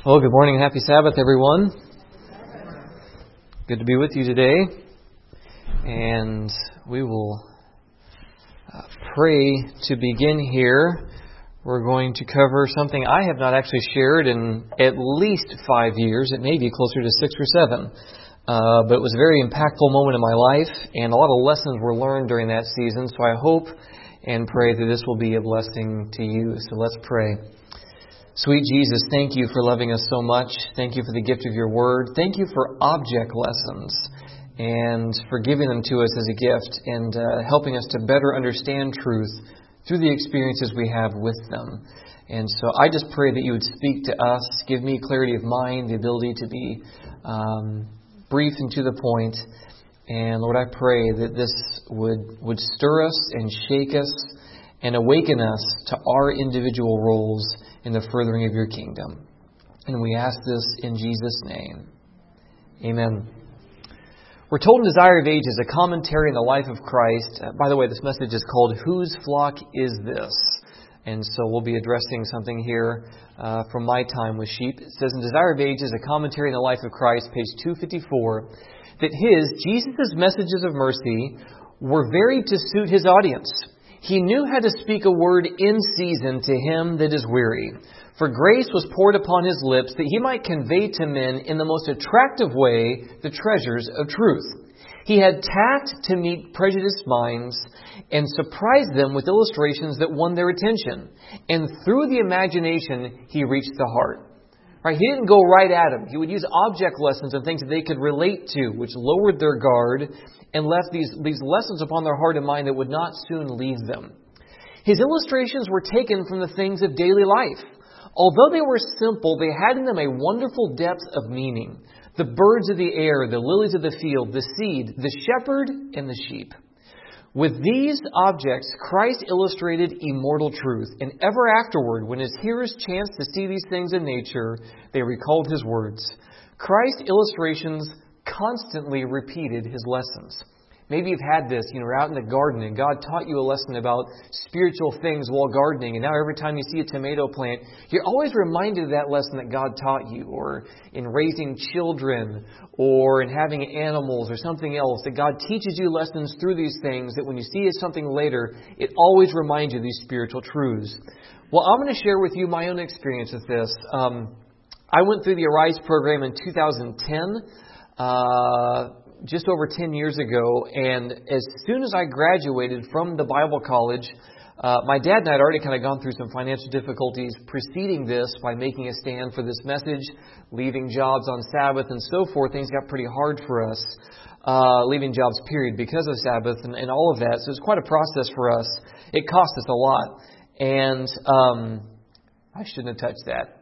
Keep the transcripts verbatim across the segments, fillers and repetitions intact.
Well, good morning and happy Sabbath, everyone. Good to be with you today. And we will uh, pray to begin here. We're going to cover something I have not actually shared in at least five years. It may be closer to six or seven. Uh, but it was a very impactful moment in my life, and a lot of lessons were learned during that season. So I hope and pray that this will be a blessing to you. So let's pray. Sweet Jesus, thank you for loving us so much. Thank you for the gift of your word. Thank you for object lessons and for giving them to us as a gift and uh, helping us to better understand truth through the experiences we have with them. And so I just pray that you would speak to us, give me clarity of mind, the ability to be um, brief and to the point. And Lord, I pray that this would, would stir us and shake us and awaken us to our individual roles in the furthering of your kingdom. And we ask this in Jesus' name. Amen. We're told in Desire of Ages, a commentary on the life of Christ. Uh, by the way, this message is called Whose Flock Is This? And so we'll be addressing something here uh, from my time with sheep. It says in Desire of Ages, a commentary on the life of Christ, page two fifty-four, that his, Jesus' messages of mercy were varied to suit his audience. He knew how to speak a word in season to him that is weary. For grace was poured upon his lips that he might convey to men in the most attractive way the treasures of truth. He had tact to meet prejudiced minds and surprise them with illustrations that won their attention. And through the imagination, he reached the heart. Right? He didn't go right at them. He would use object lessons and things that they could relate to, which lowered their guard and left these, these lessons upon their heart and mind that would not soon leave them. His illustrations were taken from the things of daily life. Although they were simple, they had in them a wonderful depth of meaning. The birds of the air, the lilies of the field, the seed, the shepherd, and the sheep. With these objects, Christ illustrated immortal truth, and ever afterward, when his hearers chanced to see these things in nature, they recalled his words. Christ's illustrations constantly repeated his lessons. Maybe you've had this, you know, you're out in the garden and God taught you a lesson about spiritual things while gardening, and now every time you see a tomato plant, you're always reminded of that lesson that God taught you, or in raising children, or in having animals, or something else, that God teaches you lessons through these things that when you see something later, it always reminds you of these spiritual truths. Well, I'm going to share with you my own experience with this. Um, I went through the Arise program in two thousand ten. Uh, just over ten years ago, and as soon as I graduated from the Bible college, uh, my dad and I had already kind of gone through some financial difficulties preceding this by making a stand for this message, leaving jobs on Sabbath and so forth. Things got pretty hard for us, uh, leaving jobs, period, because of Sabbath and, and all of that. So it was quite a process for us. It cost us a lot. And um, I shouldn't have touched that.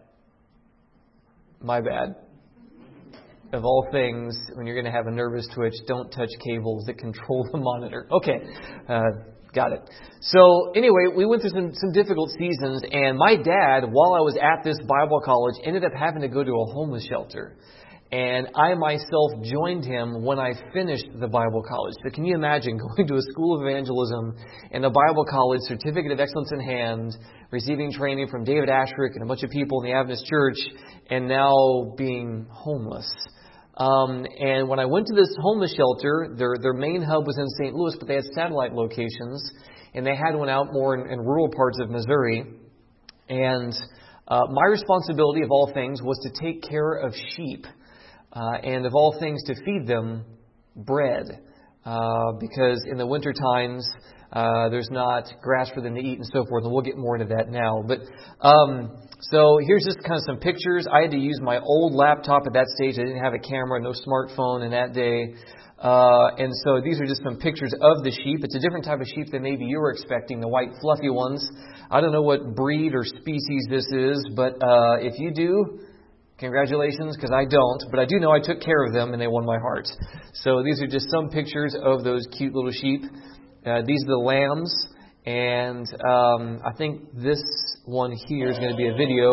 My bad. Of all things, when you're going to have a nervous twitch, don't touch cables that control the monitor. Okay, uh, got it. So anyway, we went through some, some difficult seasons, and my dad, while I was at this Bible college, ended up having to go to a homeless shelter. And I myself joined him when I finished the Bible college. So can you imagine going to a school of evangelism and a Bible college, certificate of excellence in hand, receiving training from David Asherick and a bunch of people in the Adventist church, and now being homeless. Um, and when I went to this homeless shelter, their their main hub was in Saint Louis, but they had satellite locations, and they had one out more in, in rural parts of Missouri. And uh, my responsibility of all things was to take care of sheep, uh, and of all things to feed them bread, uh, because in the winter times uh, there's not grass for them to eat and so forth. And we'll get more into that now, but. Um, So here's just kind of some pictures. I had to use my old laptop at that stage. I didn't have a camera, no smartphone in that day. Uh, and so these are just some pictures of the sheep. It's a different type of sheep than maybe you were expecting, the white fluffy ones. I don't know what breed or species this is, but uh, if you do, congratulations, because I don't. But I do know I took care of them and they won my heart. So these are just some pictures of those cute little sheep. Uh, these are the lambs. And um, I think this one here is going to be a video.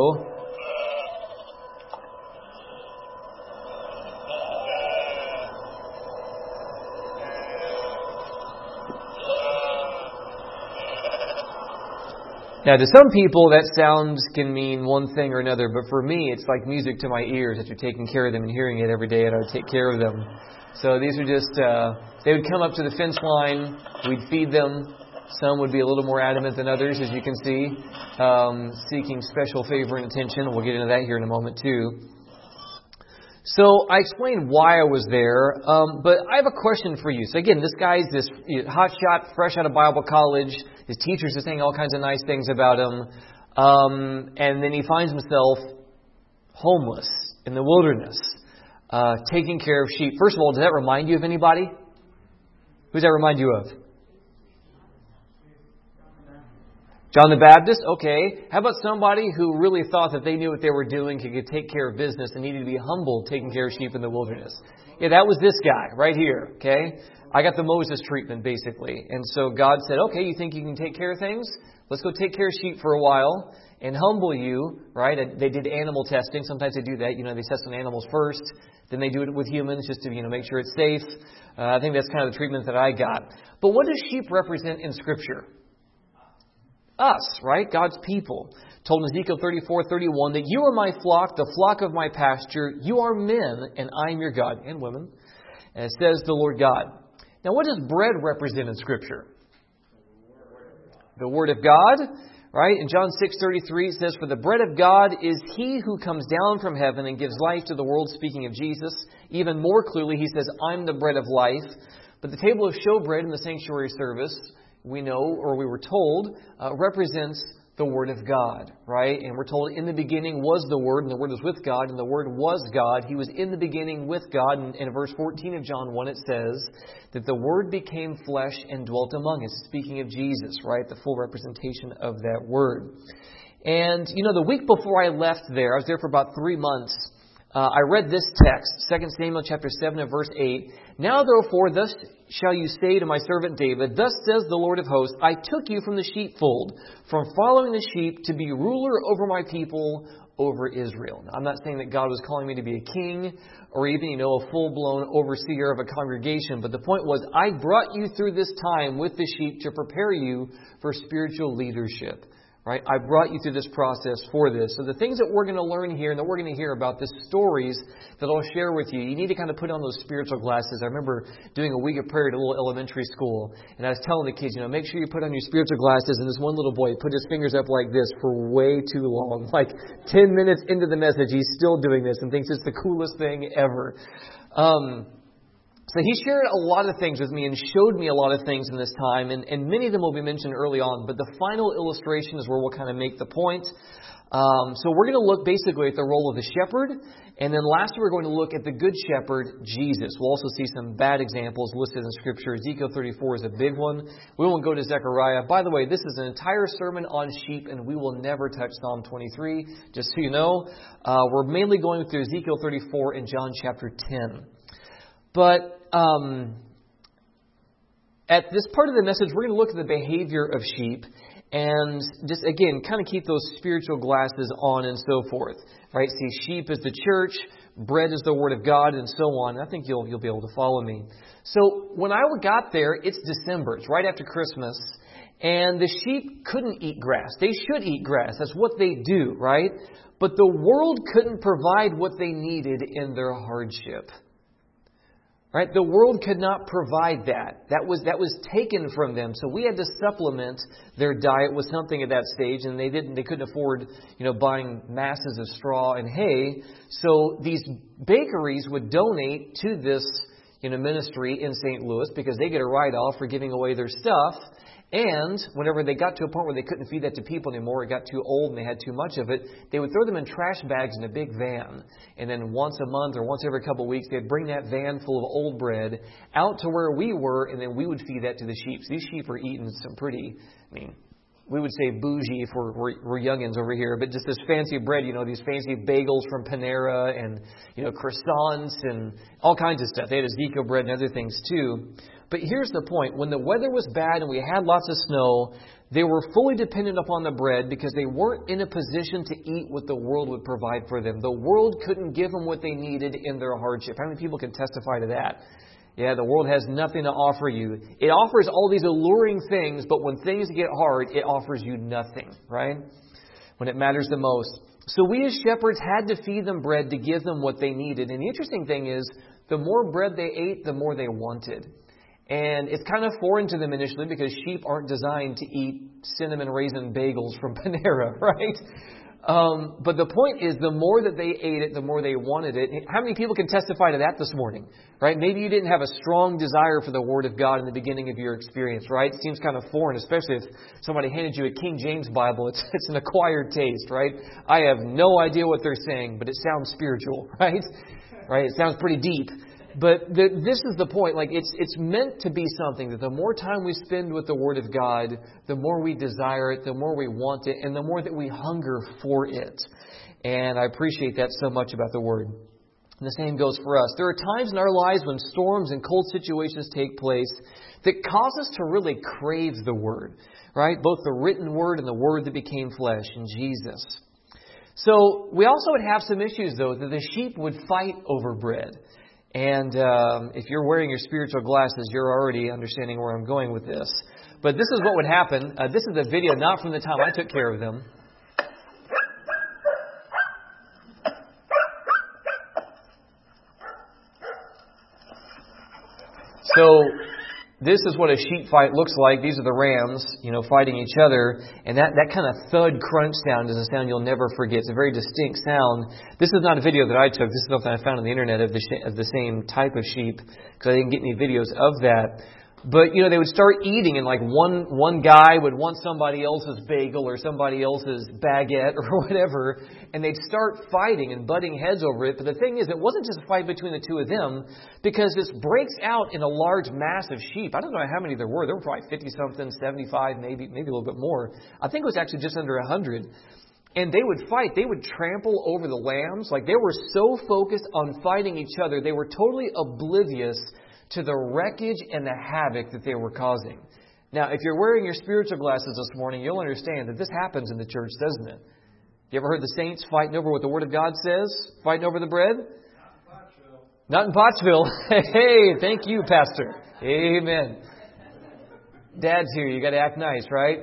Now, to some people, that sound can mean one thing or another, but for me, it's like music to my ears that you're taking care of them and hearing it every day, and I would take care of them. So these are just, uh, they would come up to the fence line, we'd feed them. Some would be a little more adamant than others, as you can see, um, seeking special favor and attention. We'll get into that here in a moment, too. So I explained why I was there, um, but I have a question for you. So again, this guy's this you know, hotshot, fresh out of Bible college. His teachers are saying all kinds of nice things about him. Um, and then he finds himself homeless in the wilderness, uh, taking care of sheep. First of all, does that remind you of anybody? Who does that remind you of? John the Baptist? Okay. How about somebody who really thought that they knew what they were doing, could take care of business, and needed to be humble taking care of sheep in the wilderness? Yeah, that was this guy right here. Okay. I got the Moses treatment, basically. And so God said, okay, you think you can take care of things? Let's go take care of sheep for a while and humble you, right? They did animal testing. Sometimes they do that. You know, they test on animals first. Then they do it with humans just to, you know, make sure it's safe. Uh, I think that's kind of the treatment that I got. But what does sheep represent in Scripture? Us, right? God's people. Told in Ezekiel thirty-four thirty-one that you are my flock, the flock of my pasture. You are men, and I am your God. And women. And it says the Lord God. Now, what does bread represent in Scripture? The Word of God, right? In John six thirty-three, it says, for the bread of God is He who comes down from heaven and gives life to the world, speaking of Jesus. Even more clearly, He says, I'm the bread of life. But the table of showbread in the sanctuary service, we know, or we were told, uh, represents the Word of God, right? And we're told in the beginning was the Word, and the Word was with God, and the Word was God. He was in the beginning with God. And in verse fourteen of John one, it says that the Word became flesh and dwelt among us, speaking of Jesus, right? The full representation of that Word. And, you know, the week before I left there, I was there for about three months, Uh, I read this text, Second Samuel chapter seven and verse eight. Now therefore, thus shall you say to my servant David, thus says the Lord of hosts, I took you from the sheepfold, from following the sheep, to be ruler over my people, over Israel. Now, I'm not saying that God was calling me to be a king or even, you know, a full-blown overseer of a congregation. But the point was, I brought you through this time with the sheep to prepare you for spiritual leadership. Right? I brought you through this process for this. So the things that we're going to learn here and that we're going to hear about, the stories that I'll share with you, you need to kind of put on those spiritual glasses. I remember doing a week of prayer at a little elementary school, and I was telling the kids, you know, make sure you put on your spiritual glasses. And this one little boy put his fingers up like this for way too long. Like ten minutes into the message, he's still doing this and thinks it's the coolest thing ever. Um... So he shared a lot of things with me and showed me a lot of things in this time, and, and many of them will be mentioned early on, but the final illustration is where we'll kind of make the point. Um, so we're going to look basically at the role of the shepherd, and then lastly we're going to look at the good shepherd, Jesus. We'll also see some bad examples listed in Scripture. Ezekiel thirty-four is a big one. We won't go to Zechariah. By the way, this is an entire sermon on sheep, and we will never touch Psalm twenty-three, just so you know. Uh, we're mainly going through Ezekiel thirty-four and John chapter ten. But um, at this part of the message, we're going to look at the behavior of sheep and just, again, kind of keep those spiritual glasses on and so forth. Right? See, sheep is the church, bread is the Word of God, and so on. I think you'll you'll be able to follow me. So when I got there, it's December. It's right after Christmas. And the sheep couldn't eat grass. They should eat grass. That's what they do, right? But the world couldn't provide what they needed in their hardship. Right? The world could not provide that. That was that was taken from them. So we had to supplement their diet with something at that stage, and they didn't. They couldn't afford, you know, buying masses of straw and hay. So these bakeries would donate to this, you know, ministry in Saint Louis because they get a write-off for giving away their stuff. And whenever they got to a point where they couldn't feed that to people anymore, it got too old and they had too much of it, they would throw them in trash bags in a big van. And then once a month or once every couple of weeks, they'd bring that van full of old bread out to where we were, and then we would feed that to the sheep. So these sheep are eating some pretty, I mean, we would say bougie if we're, we're, we're youngins over here, but just this fancy bread, you know, these fancy bagels from Panera and, you know, croissants and all kinds of stuff. They had Ezekiel bread and other things too. But here's the point. When the weather was bad and we had lots of snow, they were fully dependent upon the bread because they weren't in a position to eat what the world would provide for them. The world couldn't give them what they needed in their hardship. How many people can testify to that? Yeah, the world has nothing to offer you. It offers all these alluring things, but when things get hard, it offers you nothing, right? When it matters the most. So we as shepherds had to feed them bread to give them what they needed. And the interesting thing is, the more bread they ate, the more they wanted. And it's kind of foreign to them initially because sheep aren't designed to eat cinnamon raisin bagels from Panera, right? Um, but the point is, the more that they ate it, the more they wanted it. How many people can testify to that this morning, right? Maybe you didn't have a strong desire for the Word of God in the beginning of your experience, right? It seems kind of foreign, especially if somebody handed you a King James Bible. It's, it's an acquired taste, right? I have no idea what they're saying, but it sounds spiritual, right? Right? It sounds pretty deep. But the, this is the point. Like it's it's meant to be something that the more time we spend with the Word of God, the more we desire it, the more we want it, and the more that we hunger for it. And I appreciate that so much about the Word. And the same goes for us. There are times in our lives when storms and cold situations take place that cause us to really crave the Word, right? Both the written Word and the Word that became flesh in Jesus. So we also would have some issues, though, that the sheep would fight over bread. And um, if you're wearing your spiritual glasses, you're already understanding where I'm going with this. But this is what would happen. Uh, this is a video not from the time I took care of them. So this is what a sheep fight looks like. These are the rams, you know, fighting each other. And that, that kind of thud crunch sound is a sound you'll never forget. It's a very distinct sound. This is not a video that I took. This is something I found on the internet of the, sh- of the same type of sheep, because I didn't get any videos of that. But, you know, they would start eating, and like one one guy would want somebody else's bagel or somebody else's baguette or whatever, and they'd start fighting and butting heads over it. But the thing is, it wasn't just a fight between the two of them, because this breaks out in a large mass of sheep. I don't know how many there were. There were probably fifty-something, seventy-five, maybe maybe a little bit more. I think it was actually just under one hundred. And they would fight. They would trample over the lambs. Like, they were so focused on fighting each other, they were totally oblivious to the wreckage and the havoc that they were causing. Now, if you're wearing your spiritual glasses this morning, you'll understand that this happens in the church, doesn't it? You ever heard the saints fighting over what the Word of God says? Fighting over the bread? Not in Pottsville. Not in Pottsville. Hey, thank you, Pastor. Amen. Dad's here. You got to act nice, right?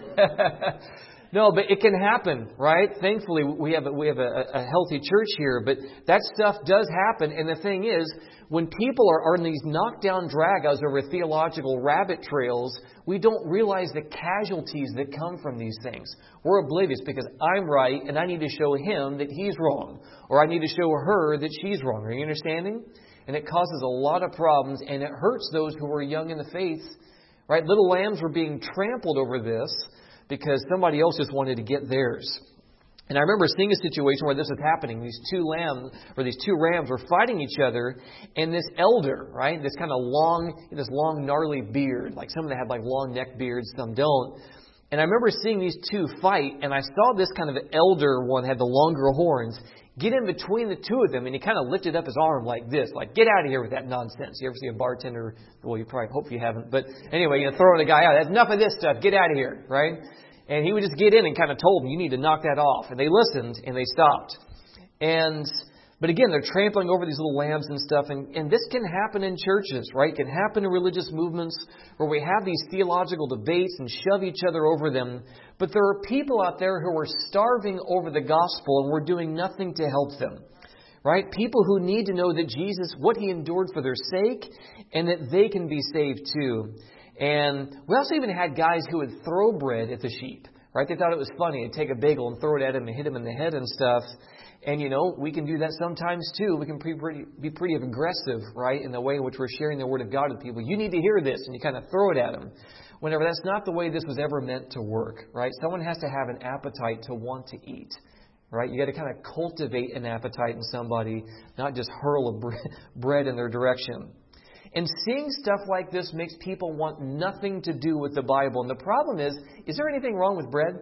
No, but it can happen, right? Thankfully, we have a, we have a, a healthy church here, but that stuff does happen. And the thing is, when people are, are in these knockdown dragouts over theological rabbit trails, we don't realize the casualties that come from these things. We're oblivious because I'm right and I need to show him that he's wrong, or I need to show her that she's wrong. Are you understanding? And it causes a lot of problems, and it hurts those who are young in the faith, right? Little lambs were being trampled over this because somebody else just wanted to get theirs. And I remember seeing a situation where this was happening. These two lambs, or these two rams, were fighting each other, and this elder, right, this kind of long, this long gnarly beard, like some of them had like long neck beards, some don't. And I remember seeing these two fight, and I saw this kind of elder one had the longer horns get in between the two of them, and he kind of lifted up his arm like this, like, get out of here with that nonsense. You ever see a bartender? Well, you probably hope you haven't, but anyway, you know, throwing a guy out. That's enough of this stuff. Get out of here, right? And he would just get in and kind of told them, you need to knock that off. And they listened, and they stopped. And But again, they're trampling over these little lambs and stuff. And, and this can happen in churches, right? It can happen in religious movements where we have these theological debates and shove each other over them. But there are people out there who are starving over the gospel, and we're doing nothing to help them. Right? People who need to know that Jesus, what He endured for their sake, and that they can be saved too. And we also even had guys who would throw bread at the sheep. Right? They thought it was funny to take a bagel and throw it at him and hit him in the head and stuff. And, you know, we can do that sometimes too. We can be pretty, be pretty aggressive, right, in the way in which we're sharing the Word of God with people. You need to hear this, and you kind of throw it at them. Whenever that's not the way this was ever meant to work, right? Someone has to have an appetite to want to eat, right? You got to kind of cultivate an appetite in somebody, not just hurl a bre- bread in their direction. And seeing stuff like this makes people want nothing to do with the Bible. And the problem is, is there anything wrong with bread?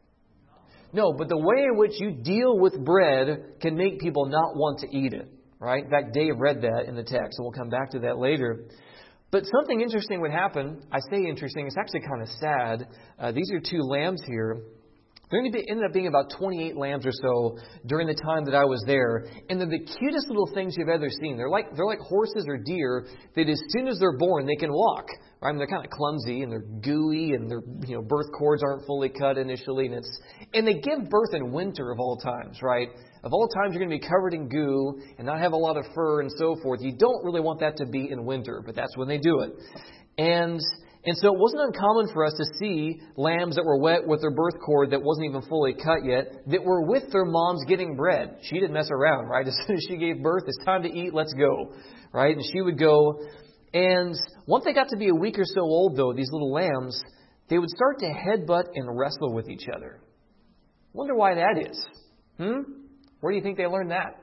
No, but the way in which you deal with bread can make people not want to eat it, right? In fact, Dave read that in the text, and we'll come back to that later. But something interesting would happen. I say interesting, it's actually kind of sad. Uh, these are two lambs here. There ended up being about twenty-eight lambs or so during the time that I was there. And they're the cutest little things you've ever seen. They're like they're like horses or deer that as soon as they're born, they can walk. Right? I mean, they're kind of clumsy and they're gooey and their you know birth cords aren't fully cut initially. And it's and they give birth in winter of all times, right? Of all times you're going to be covered in goo and not have a lot of fur and so forth. You don't really want that to be in winter, but that's when they do it. And... And so it wasn't uncommon for us to see lambs that were wet with their birth cord that wasn't even fully cut yet, that were with their moms getting bread. She didn't mess around, right? As soon as she gave birth, it's time to eat, let's go, right? And she would go. And once they got to be a week or so old, though, these little lambs, they would start to headbutt and wrestle with each other. Wonder why that is. Hmm? Where do you think they learned that?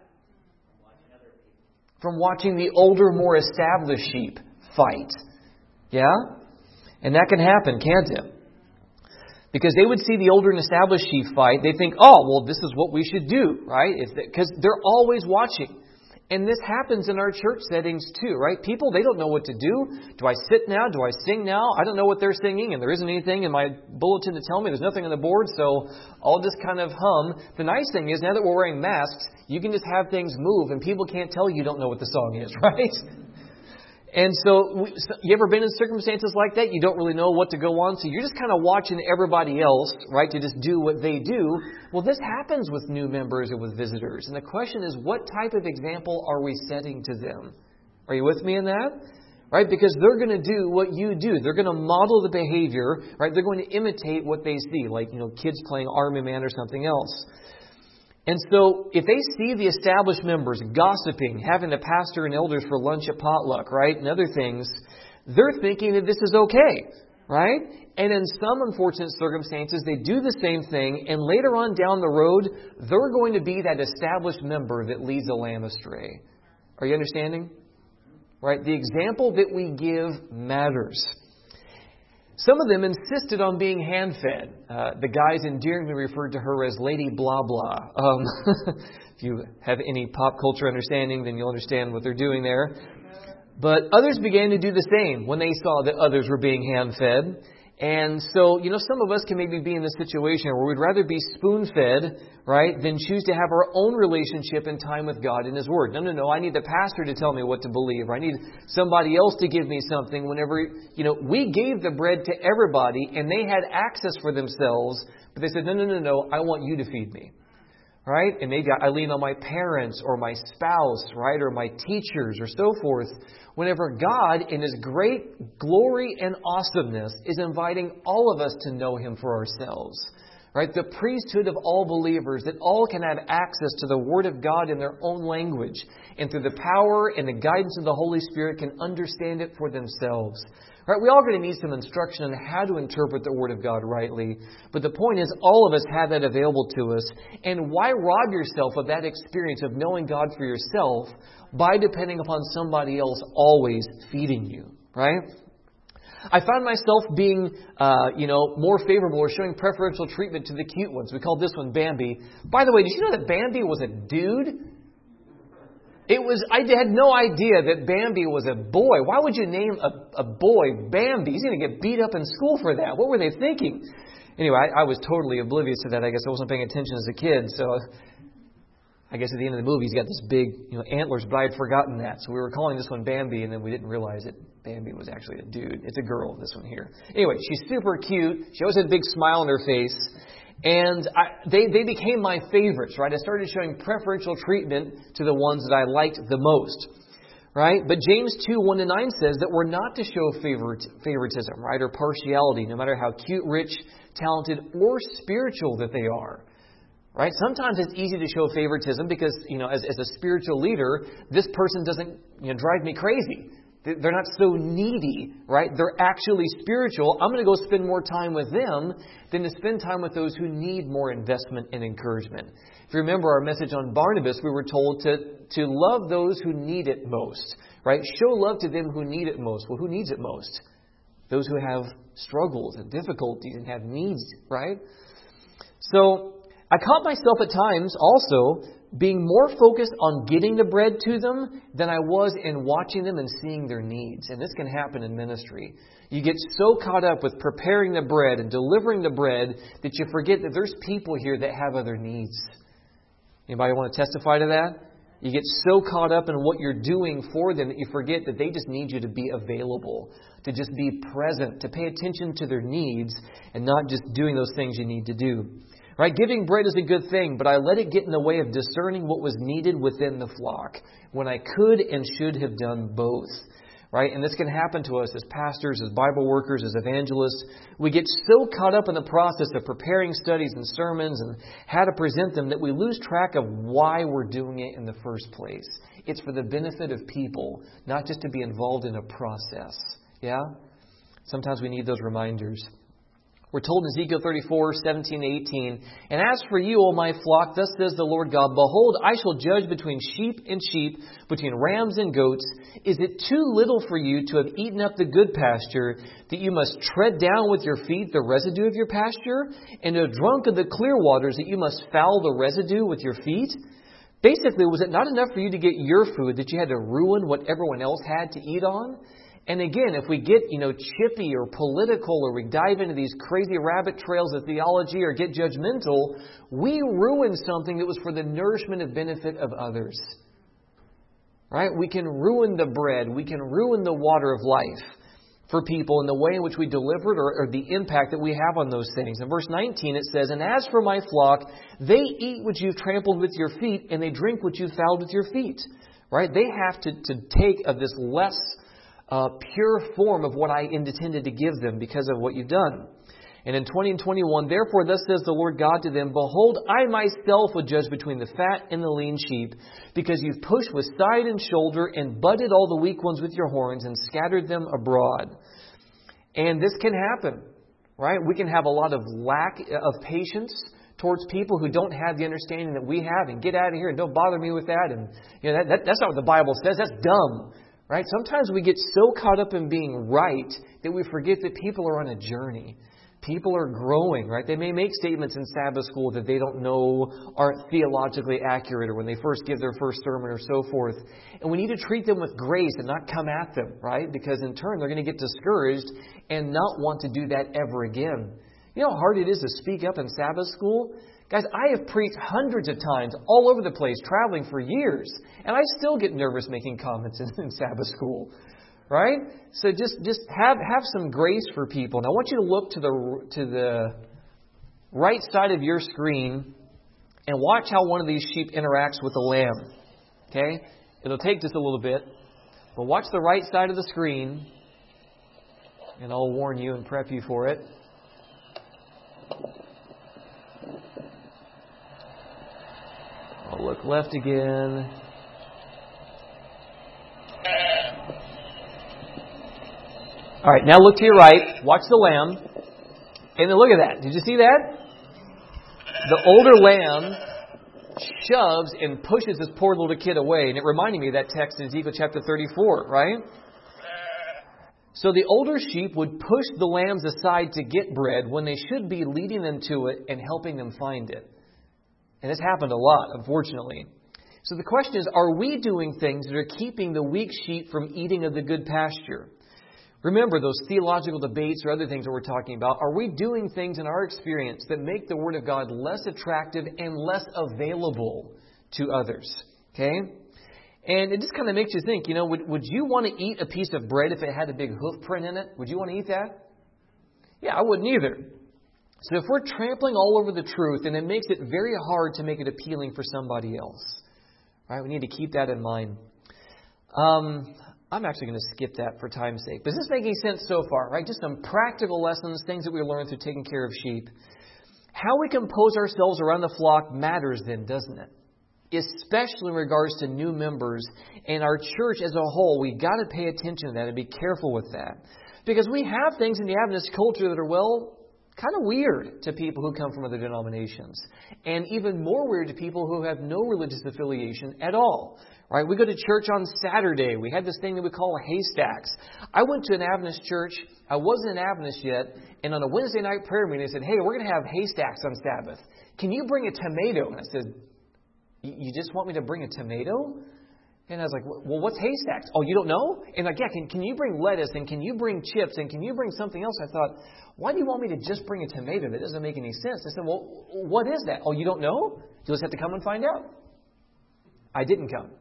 From watching the older, more established sheep fight. Yeah? And that can happen, can't it? Because they would see the older and established sheep fight. They think, oh, well, this is what we should do, right? Because they're always watching. And this happens in our church settings too, right? People, they don't know what to do. Do I sit now? Do I sing now? I don't know what they're singing, and there isn't anything in my bulletin to tell me. There's nothing on the board, so I'll just kind of hum. The nice thing is, now that we're wearing masks, you can just have things move, and people can't tell you don't know what the song is, right? And so, we, so, you ever been in circumstances like that? You don't really know what to go on, so you're just kind of watching everybody else, right, to just do what they do. Well, this happens with new members or with visitors. And the question is, what type of example are we setting to them? Are you with me in that? Right? Because they're going to do what you do. They're going to model the behavior, right? They're going to imitate what they see, like, you know, kids playing Army Man or something else. And so if they see the established members gossiping, having the pastor and elders for lunch at potluck, right, and other things, they're thinking that this is okay, right? And in some unfortunate circumstances, they do the same thing, and later on down the road, they're going to be that established member that leads a lamb astray. Are you understanding? Right? The example that we give matters. Some of them insisted on being hand-fed. Uh, the guys endearingly referred to her as Lady Blah Blah. Um, if you have any pop culture understanding, then you'll understand what they're doing there. But others began to do the same when they saw that others were being hand-fed. And so, you know, some of us can maybe be in this situation where we'd rather be spoon-fed, right, than choose to have our own relationship and time with God and His Word. No, no, no, I need the pastor to tell me what to believe. Or I need somebody else to give me something whenever, you know, we gave the bread to everybody and they had access for themselves, but they said, no, no, no, no, I want you to feed me. Right? And maybe I lean on my parents or my spouse, right? Or my teachers or so forth. Whenever God, in His great glory and awesomeness, is inviting all of us to know Him for ourselves. Right? The priesthood of all believers, that all can have access to the Word of God in their own language. And through the power and the guidance of the Holy Spirit can understand it for themselves. Right? We all going to need some instruction on how to interpret the Word of God rightly. But the point is, all of us have that available to us. And why rob yourself of that experience of knowing God for yourself by depending upon somebody else always feeding you? Right? I found myself being, uh, you know, more favorable or showing preferential treatment to the cute ones. We called this one Bambi. By the way, did you know that Bambi was a dude? It was, I had no idea that Bambi was a boy. Why would you name a, a boy Bambi? He's going to get beat up in school for that. What were they thinking? Anyway, I, I was totally oblivious to that. I guess I wasn't paying attention as a kid. So I guess at the end of the movie, he's got this big, you know, antlers, but I had forgotten that. So we were calling this one Bambi, and then we didn't realize that Bambi was actually a dude. It's a girl, this one here. Anyway, she's super cute. She always had a big smile on her face. And I, they, they became my favorites, right? I started showing preferential treatment to the ones that I liked the most, right? But James two, one to nine says that we're not to show favorite, favoritism, right? Or partiality, no matter how cute, rich, talented, or spiritual that they are, right? Sometimes it's easy to show favoritism because, you know, as, as a spiritual leader, this person doesn't, you know, drive me crazy. They're not so needy, right? They're actually spiritual. I'm going to go spend more time with them than to spend time with those who need more investment and encouragement. If you remember our message on Barnabas, we were told to, to love those who need it most, right? Show love to them who need it most. Well, who needs it most? Those who have struggles and difficulties and have needs, right? So I caught myself at times also being more focused on getting the bread to them than I was in watching them and seeing their needs. And this can happen in ministry. You get so caught up with preparing the bread and delivering the bread that you forget that there's people here that have other needs. Anybody want to testify to that? You get so caught up in what you're doing for them that you forget that they just need you to be available, to just be present, to pay attention to their needs and not just doing those things you need to do. Right? Giving bread is a good thing, but I let it get in the way of discerning what was needed within the flock when I could and should have done both. Right? And this can happen to us as pastors, as Bible workers, as evangelists. We get so caught up in the process of preparing studies and sermons and how to present them that we lose track of why we're doing it in the first place. It's for the benefit of people, not just to be involved in a process. Yeah? Sometimes we need those reminders. We're told in Ezekiel thirty-four, seventeen, eighteen, "And as for you, O my flock, thus says the Lord God, behold, I shall judge between sheep and sheep, between rams and goats. Is it too little for you to have eaten up the good pasture, that you must tread down with your feet the residue of your pasture, and to have drunk of the clear waters, that you must foul the residue with your feet?" Basically, was it not enough for you to get your food that you had to ruin what everyone else had to eat on? And again, if we get, you know, chippy or political, or we dive into these crazy rabbit trails of theology or get judgmental, we ruin something that was for the nourishment and benefit of others. Right? We can ruin the bread. We can ruin the water of life for people in the way in which we deliver it, or, or the impact that we have on those things. In verse nineteen it says, "And as for my flock, they eat what you've trampled with your feet, and they drink what you've fouled with your feet." Right? They have to, to take of this less Uh, pure form of what I intended to give them because of what you've done. And in twenty and twenty-one, "Therefore thus says the Lord God to them, Behold, I myself will judge between the fat and the lean sheep, because you've pushed with side and shoulder and butted all the weak ones with your horns and scattered them abroad." And this can happen, right? We can have a lot of lack of patience towards people who don't have the understanding that we have, and get out of here and don't bother me with that. And you know that, that that's not what the Bible says. That's dumb. Right? Sometimes we get so caught up in being right that we forget that people are on a journey. People are growing, right? They may make statements in Sabbath school that they don't know aren't theologically accurate, or when they first give their first sermon or so forth. And we need to treat them with grace and not come at them, right? Because in turn they're going to get discouraged and not want to do that ever again. You know how hard it is to speak up in Sabbath school? Guys, I have preached hundreds of times all over the place, traveling for years, and I still get nervous making comments in, in Sabbath school, right? So just just have have some grace for people. And I want you to look to the to the right side of your screen and watch how one of these sheep interacts with the lamb. Okay? It'll take just a little bit, but watch the right side of the screen, and I'll warn you and prep you for it. I'll look left again. All right, now look to your right. Watch the lamb. And then look at that. Did you see that? The older lamb shoves and pushes this poor little kid away. And it reminded me of that text in Ezekiel chapter thirty-four, right? So the older sheep would push the lambs aside to get bread when they should be leading them to it and helping them find it. And this happened a lot, unfortunately. So the question is, are we doing things that are keeping the weak sheep from eating of the good pasture? Remember those theological debates or other things that we're talking about. Are we doing things in our experience that make the Word of God less attractive and less available to others? Okay? And it just kind of makes you think, you know, would, would you want to eat a piece of bread if it had a big hoof print in it? Would you want to eat that? Yeah, I wouldn't either. So if we're trampling all over the truth, then it makes it very hard to make it appealing for somebody else. Right? We need to keep that in mind. Um, I'm actually going to skip that for time's sake. But is this making sense so far? Right? Just some practical lessons, things that we learn through taking care of sheep. How we compose ourselves around the flock matters then, doesn't it? Especially in regards to new members and our church as a whole. We've got to pay attention to that and be careful with that. Because we have things in the Adventist culture that are, well, kind of weird to people who come from other denominations. And even more weird to people who have no religious affiliation at all. Right? We go to church on Saturday. We had this thing that we call haystacks. I went to an Adventist church. I wasn't an Adventist yet. And on a Wednesday night prayer meeting, they said, hey, we're going to have haystacks on Sabbath. Can you bring a tomato? And I said, You just want me to bring a tomato? And I was like, well, what's haystacks? Oh, you don't know? And like, yeah, can, can you bring lettuce and can you bring chips and can you bring something else? I thought, why do you want me to just bring a tomato? That doesn't make any sense. I said, well, what is that? Oh, you don't know? You'll just have to come and find out. I didn't come.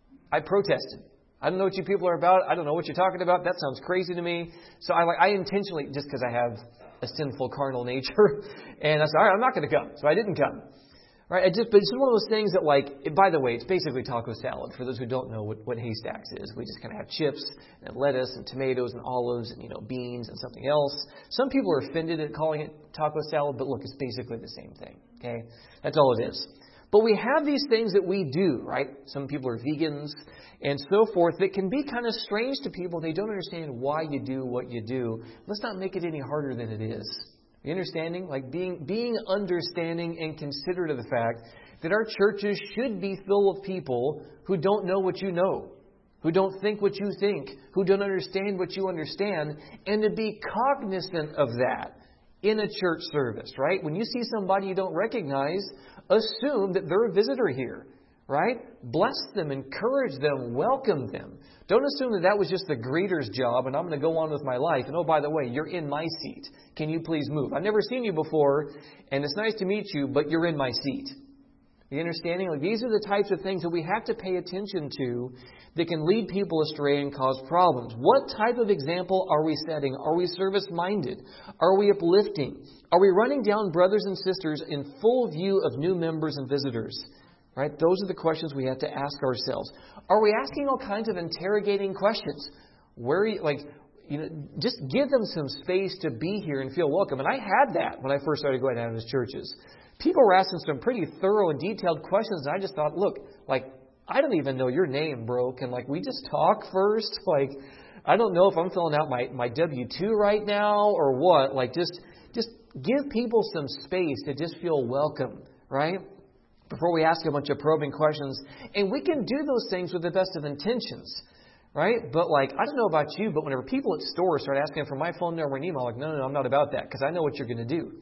I protested. I don't know what you people are about. I don't know what you're talking about. That sounds crazy to me. So I like I intentionally, just because I have a sinful carnal nature, and I said, all right, I'm not going to come. So I didn't come. Right? I just, but it's one of those things that, like, it, by the way, it's basically taco salad. For those who don't know what, what haystacks is, we just kind of have chips and lettuce and tomatoes and olives and, you know, beans and something else. Some people are offended at calling it taco salad, but look, it's basically the same thing. Okay? That's all it is. But we have these things that we do, right? Some people are vegans and so forth that can be kind of strange to people. They don't understand why you do what you do. Let's not make it any harder than it is. You understanding? Like being being understanding and considerate of the fact that our churches should be full of people who don't know what you know, who don't think what you think, who don't understand what you understand, and to be cognizant of that in a church service, right? When you see somebody you don't recognize, assume that they're a visitor here, right? Bless them, encourage them, welcome them. Don't assume that that was just the greeter's job and I'm going to go on with my life. And oh, by the way, you're in my seat. Can you please move? I've never seen you before, and it's nice to meet you, but you're in my seat. You understanding? Like, these are the types of things that we have to pay attention to that can lead people astray and cause problems. What type of example are we setting? Are we service-minded? Are we uplifting? Are we running down brothers and sisters in full view of new members and visitors? Right? Those are the questions we have to ask ourselves. Are we asking all kinds of interrogating questions? Where are you, like, you know, just give them some space to be here and feel welcome. And I had that when I first started going out of these churches. People were asking some pretty thorough and detailed questions, and I just thought, look, like, I don't even know your name, bro. Can, like, we just talk first? Like, I don't know if I'm filling out my, my W two right now or what. Like, just just give people some space to just feel welcome, right? Before we ask a bunch of probing questions. And we can do those things with the best of intentions, right? But, like, I don't know about you, but whenever people at stores start asking for my phone number and email, I'm like, no, no, no, I'm not about that, because I know what you're going to do.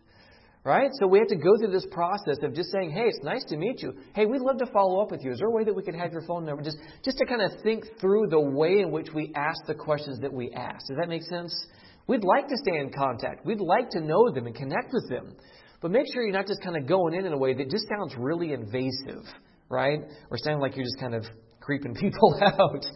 Right? So we have to go through this process of just saying, hey, it's nice to meet you. Hey, we'd love to follow up with you. Is there a way that we could have your phone number? Just, just to kind of think through the way in which we ask the questions that we ask. Does that make sense? We'd like to stay in contact. We'd like to know them and connect with them. But make sure you're not just kind of going in in a way that just sounds really invasive, right? Or sounding like you're just kind of creeping people out.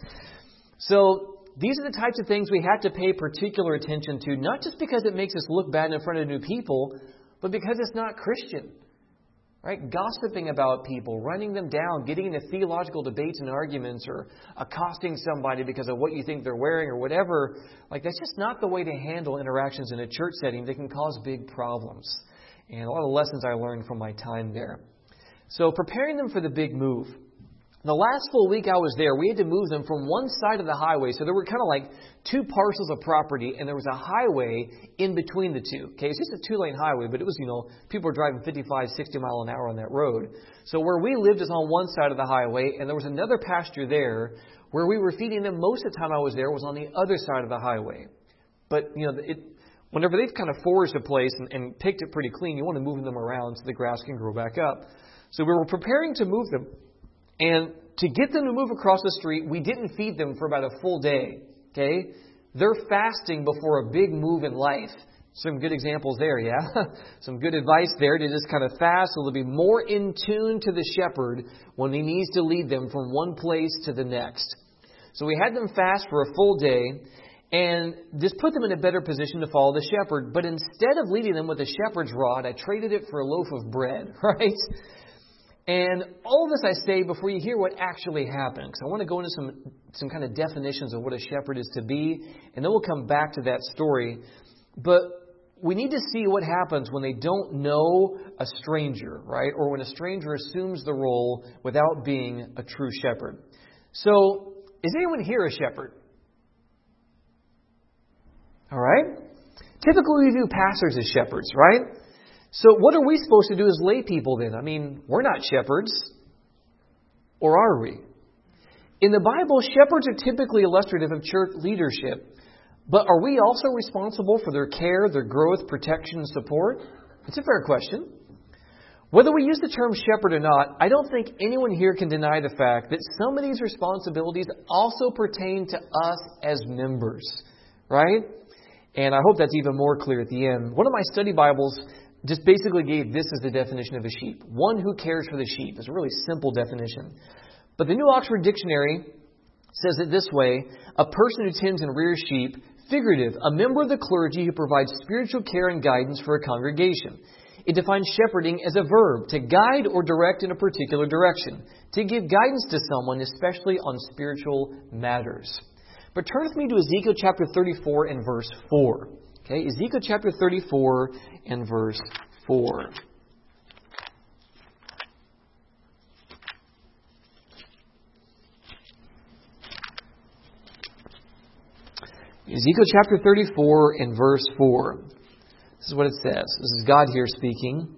So these are the types of things we have to pay particular attention to, not just because it makes us look bad in front of new people, but because it's not Christian, right? Gossiping about people, running them down, getting into theological debates and arguments, or accosting somebody because of what you think they're wearing or whatever, like that's just not the way to handle interactions in a church setting that can cause big problems. And a lot of lessons I learned from my time there. So preparing them for the big move. The last full week I was there, we had to move them from one side of the highway. So there were kind of like two parcels of property, and there was a highway in between the two. Okay, it's just a two-lane highway, but it was, you know, people were driving fifty-five, sixty mile an hour on that road. So where we lived is on one side of the highway, and there was another pasture there where we were feeding them. Most of the time I was there was on the other side of the highway. But, you know, it, whenever they've kind of foraged a place and, and picked it pretty clean, you want to move them around so the grass can grow back up. So we were preparing to move them. And to get them to move across the street, we didn't feed them for about a full day. Okay? They're fasting before a big move in life. Some good examples there, yeah? Some good advice there to just kind of fast so they'll be more in tune to the shepherd when he needs to lead them from one place to the next. So we had them fast for a full day and just put them in a better position to follow the shepherd. But instead of leading them with a shepherd's rod, I traded it for a loaf of bread, right? And all of this I say before you hear what actually happened, because I want to go into some, some kind of definitions of what a shepherd is to be, and then we'll come back to that story. But we need to see what happens when they don't know a stranger, right? Or when a stranger assumes the role without being a true shepherd. So, is anyone here a shepherd? All right? Typically we view pastors as shepherds, right? So what are we supposed to do as lay people then? I mean, we're not shepherds. Or are we? In the Bible, shepherds are typically illustrative of church leadership. But are we also responsible for their care, their growth, protection, and support? It's a fair question. Whether we use the term shepherd or not, I don't think anyone here can deny the fact that some of these responsibilities also pertain to us as members, right? And I hope that's even more clear at the end. One of my study Bibles just basically gave this as the definition of a sheep. One who cares for the sheep. It's a really simple definition. But the New Oxford Dictionary says it this way: a person who tends and rears sheep, figurative, a member of the clergy who provides spiritual care and guidance for a congregation. It defines shepherding as a verb, to guide or direct in a particular direction, to give guidance to someone, especially on spiritual matters. But turn with me to Ezekiel chapter thirty-four and verse four. Okay, Ezekiel chapter thirty-four and verse four. Ezekiel chapter thirty-four and verse four. This is what it says. This is God here speaking.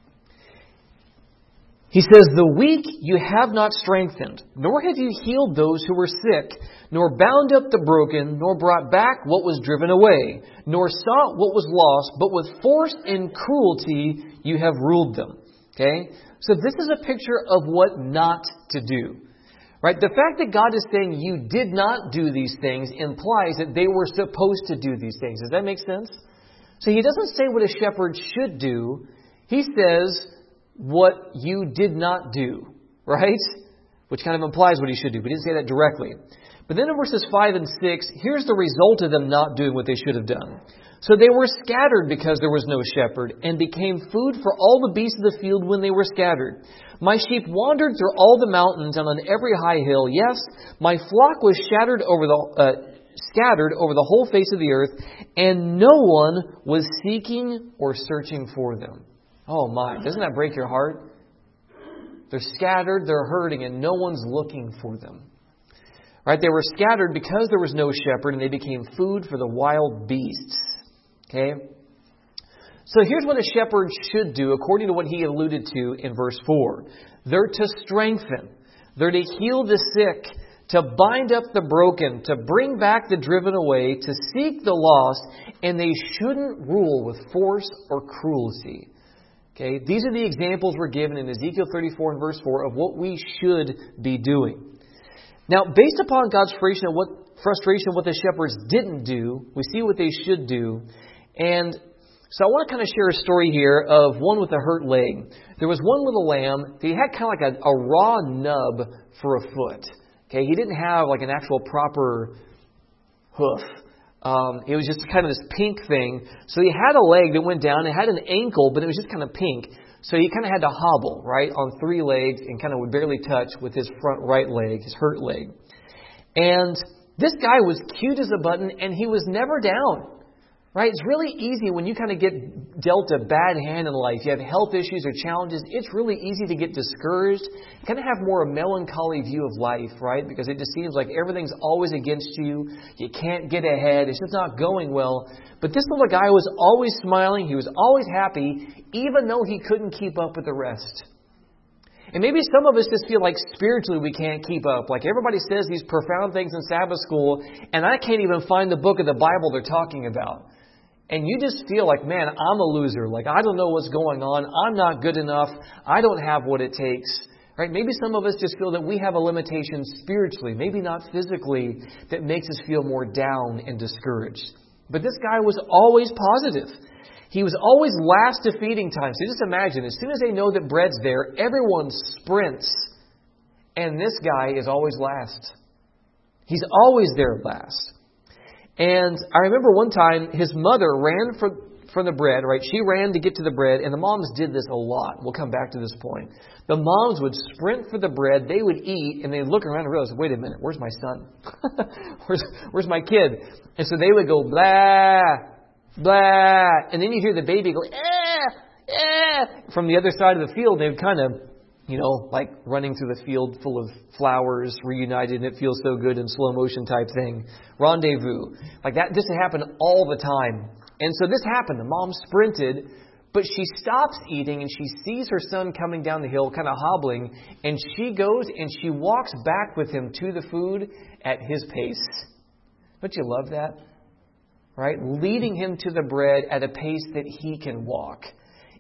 He says, "The weak you have not strengthened, nor have you healed those who were sick, nor bound up the broken, nor brought back what was driven away, nor sought what was lost, but with force and cruelty you have ruled them." Okay? So this is a picture of what not to do. Right? The fact that God is saying you did not do these things implies that they were supposed to do these things. Does that make sense? So He doesn't say what a shepherd should do. He says what you did not do. Right? Which kind of implies what He should do. But He didn't say that directly. But then in verses five and six, here's the result of them not doing what they should have done. "So they were scattered because there was no shepherd, and became food for all the beasts of the field when they were scattered. My sheep wandered through all the mountains and on every high hill. Yes, my flock was shattered over the uh, scattered over the whole face of the earth, and no one was seeking or searching for them." Oh my, doesn't that break your heart? They're scattered, they're hurting, and no one's looking for them. Right? They were scattered because there was no shepherd, and they became food for the wild beasts. Okay? So here's what a shepherd should do, according to what he alluded to in verse four. They're to strengthen. They're to heal the sick, to bind up the broken, to bring back the driven away, to seek the lost, and they shouldn't rule with force or cruelty. Okay? These are the examples we're given in Ezekiel thirty-four and verse four of what we should be doing. Now, based upon God's frustration of what, frustration of what the shepherds didn't do, we see what they should do. And so I want to kind of share a story here of one with a hurt leg. There was one little lamb. He had kind of like a, a raw nub for a foot. Okay, he didn't have like an actual proper hoof. Um, it was just kind of this pink thing. So he had a leg that went down. It had an ankle, but it was just kind of pink. So he kind of had to hobble, right, on three legs and kind of would barely touch with his front right leg, his hurt leg. And this guy was cute as a button, and he was never down. Right? It's really easy when you kind of get dealt a bad hand in life. You have health issues or challenges. It's really easy to get discouraged. Kind of have more a melancholy view of life, right? Because it just seems like everything's always against you. You can't get ahead. It's just not going well. But this little guy was always smiling. He was always happy, even though he couldn't keep up with the rest. And maybe some of us just feel like spiritually we can't keep up. Like everybody says these profound things in Sabbath school, and I can't even find the book of the Bible they're talking about. And you just feel like, man, I'm a loser. Like, I don't know what's going on. I'm not good enough. I don't have what it takes. Right? Maybe some of us just feel that we have a limitation spiritually, maybe not physically, that makes us feel more down and discouraged. But this guy was always positive. He was always last to feeding time. So just imagine, as soon as they know that bread's there, everyone sprints. And this guy is always last. He's always there last. And I remember one time his mother ran for, for the bread, right? She ran to get to the bread, and the moms did this a lot. We'll come back to this point. The moms would sprint for the bread, they would eat, and they'd look around and realize, wait a minute, where's my son? where's, where's my kid? And so they would go, blah, blah, and then you hear the baby go, eh, eh, from the other side of the field. They would kind of, you know, like running through the field full of flowers, reunited, and it feels so good in slow motion type thing. Rendezvous. Like that, this happened all the time. And so this happened. The mom sprinted, but she stops eating and she sees her son coming down the hill, kind of hobbling, and she goes and she walks back with him to the food at his pace. Don't you love that? Right? Leading him to the bread at a pace that he can walk.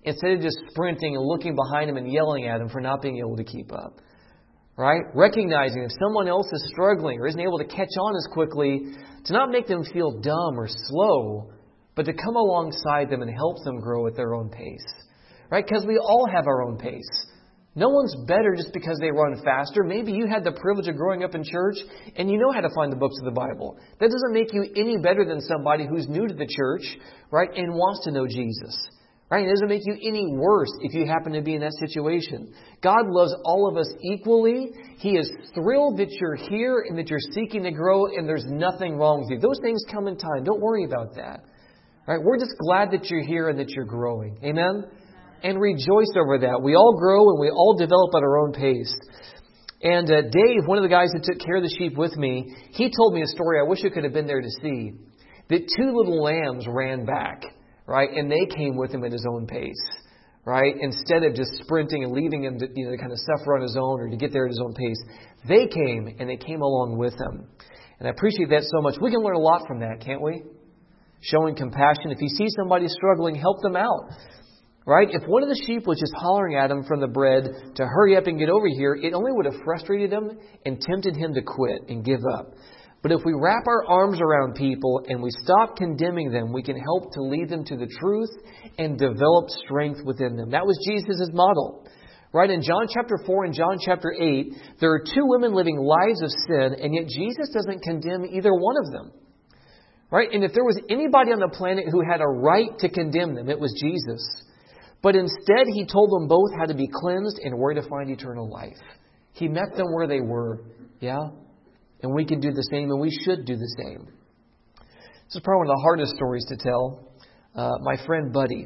instead of just sprinting and looking behind him and yelling at him for not being able to keep up. Right? Recognizing if someone else is struggling or isn't able to catch on as quickly, to not make them feel dumb or slow, but to come alongside them and help them grow at their own pace. Right? Because we all have our own pace. No one's better just because they run faster. Maybe you had the privilege of growing up in church and you know how to find the books of the Bible. That doesn't make you any better than somebody who's new to the church, right, and wants to know Jesus. Right? It doesn't make you any worse if you happen to be in that situation. God loves all of us equally. He is thrilled that you're here and that you're seeking to grow, and there's nothing wrong with you. Those things come in time. Don't worry about that. Right? We're just glad that you're here and that you're growing. Amen? And rejoice over that. We all grow and we all develop at our own pace. And uh, Dave, one of the guys that took care of the sheep with me, he told me a story I wish I could have been there to see. That two little lambs ran back. Right? And they came with him at his own pace. Right? Instead of just sprinting and leaving him to, you know, to kind of suffer on his own or to get there at his own pace. They came and they came along with him. And I appreciate that so much. We can learn a lot from that, can't we? Showing compassion. If you see somebody struggling, help them out. Right? If one of the sheep was just hollering at him from the bread to hurry up and get over here, it only would have frustrated him and tempted him to quit and give up. But if we wrap our arms around people and we stop condemning them, we can help to lead them to the truth and develop strength within them. That was Jesus' model. Right? In John chapter four and John chapter eight, there are two women living lives of sin, and yet Jesus doesn't condemn either one of them. Right? And if there was anybody on the planet who had a right to condemn them, it was Jesus. But instead, He told them both how to be cleansed and where to find eternal life. He met them where they were. Yeah? And we can do the same, and we should do the same. This is probably one of the hardest stories to tell. Uh, my friend Buddy.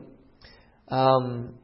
Um,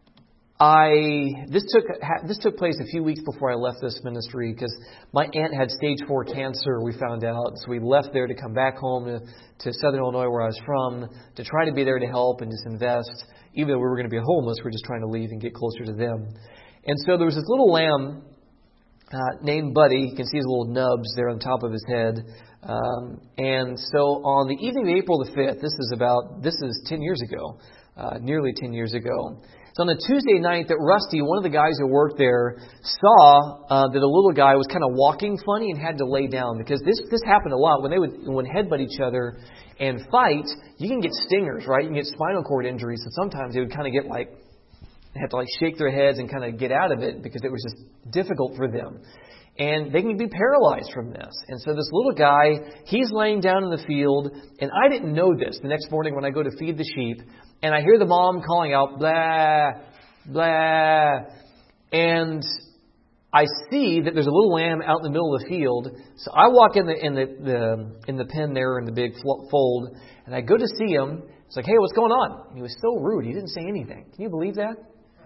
I this took ha, this took place a few weeks before I left this ministry because my aunt had stage four cancer. We found out, so we left there to come back home to, to Southern Illinois, where I was from, to try to be there to help and just invest. Even though we were going to be homeless, we were just trying to leave and get closer to them. And so there was this little lamb Uh, named Buddy. You can see his little nubs there on top of his head. Um, and so on the evening of April the fifth, this is about, this is ten years ago, uh, nearly ten years ago. So on a Tuesday night that Rusty, one of the guys who worked there, saw uh, that a little guy was kind of walking funny and had to lay down because this this happened a lot. When they would when headbutt each other and fight, you can get stingers, right? You can get spinal cord injuries. So sometimes they would kind of get like, they had to like shake their heads and kind of get out of it because it was just difficult for them. And they can be paralyzed from this. And so this little guy, he's laying down in the field, and I didn't know this the next morning when I go to feed the sheep, and I hear the mom calling out, blah, blah, and I see that there's a little lamb out in the middle of the field. So I walk in the in the, the in the pen there in the big fold, and I go to see him. It's like, hey, what's going on? And he was so rude. He didn't say anything. Can you believe that?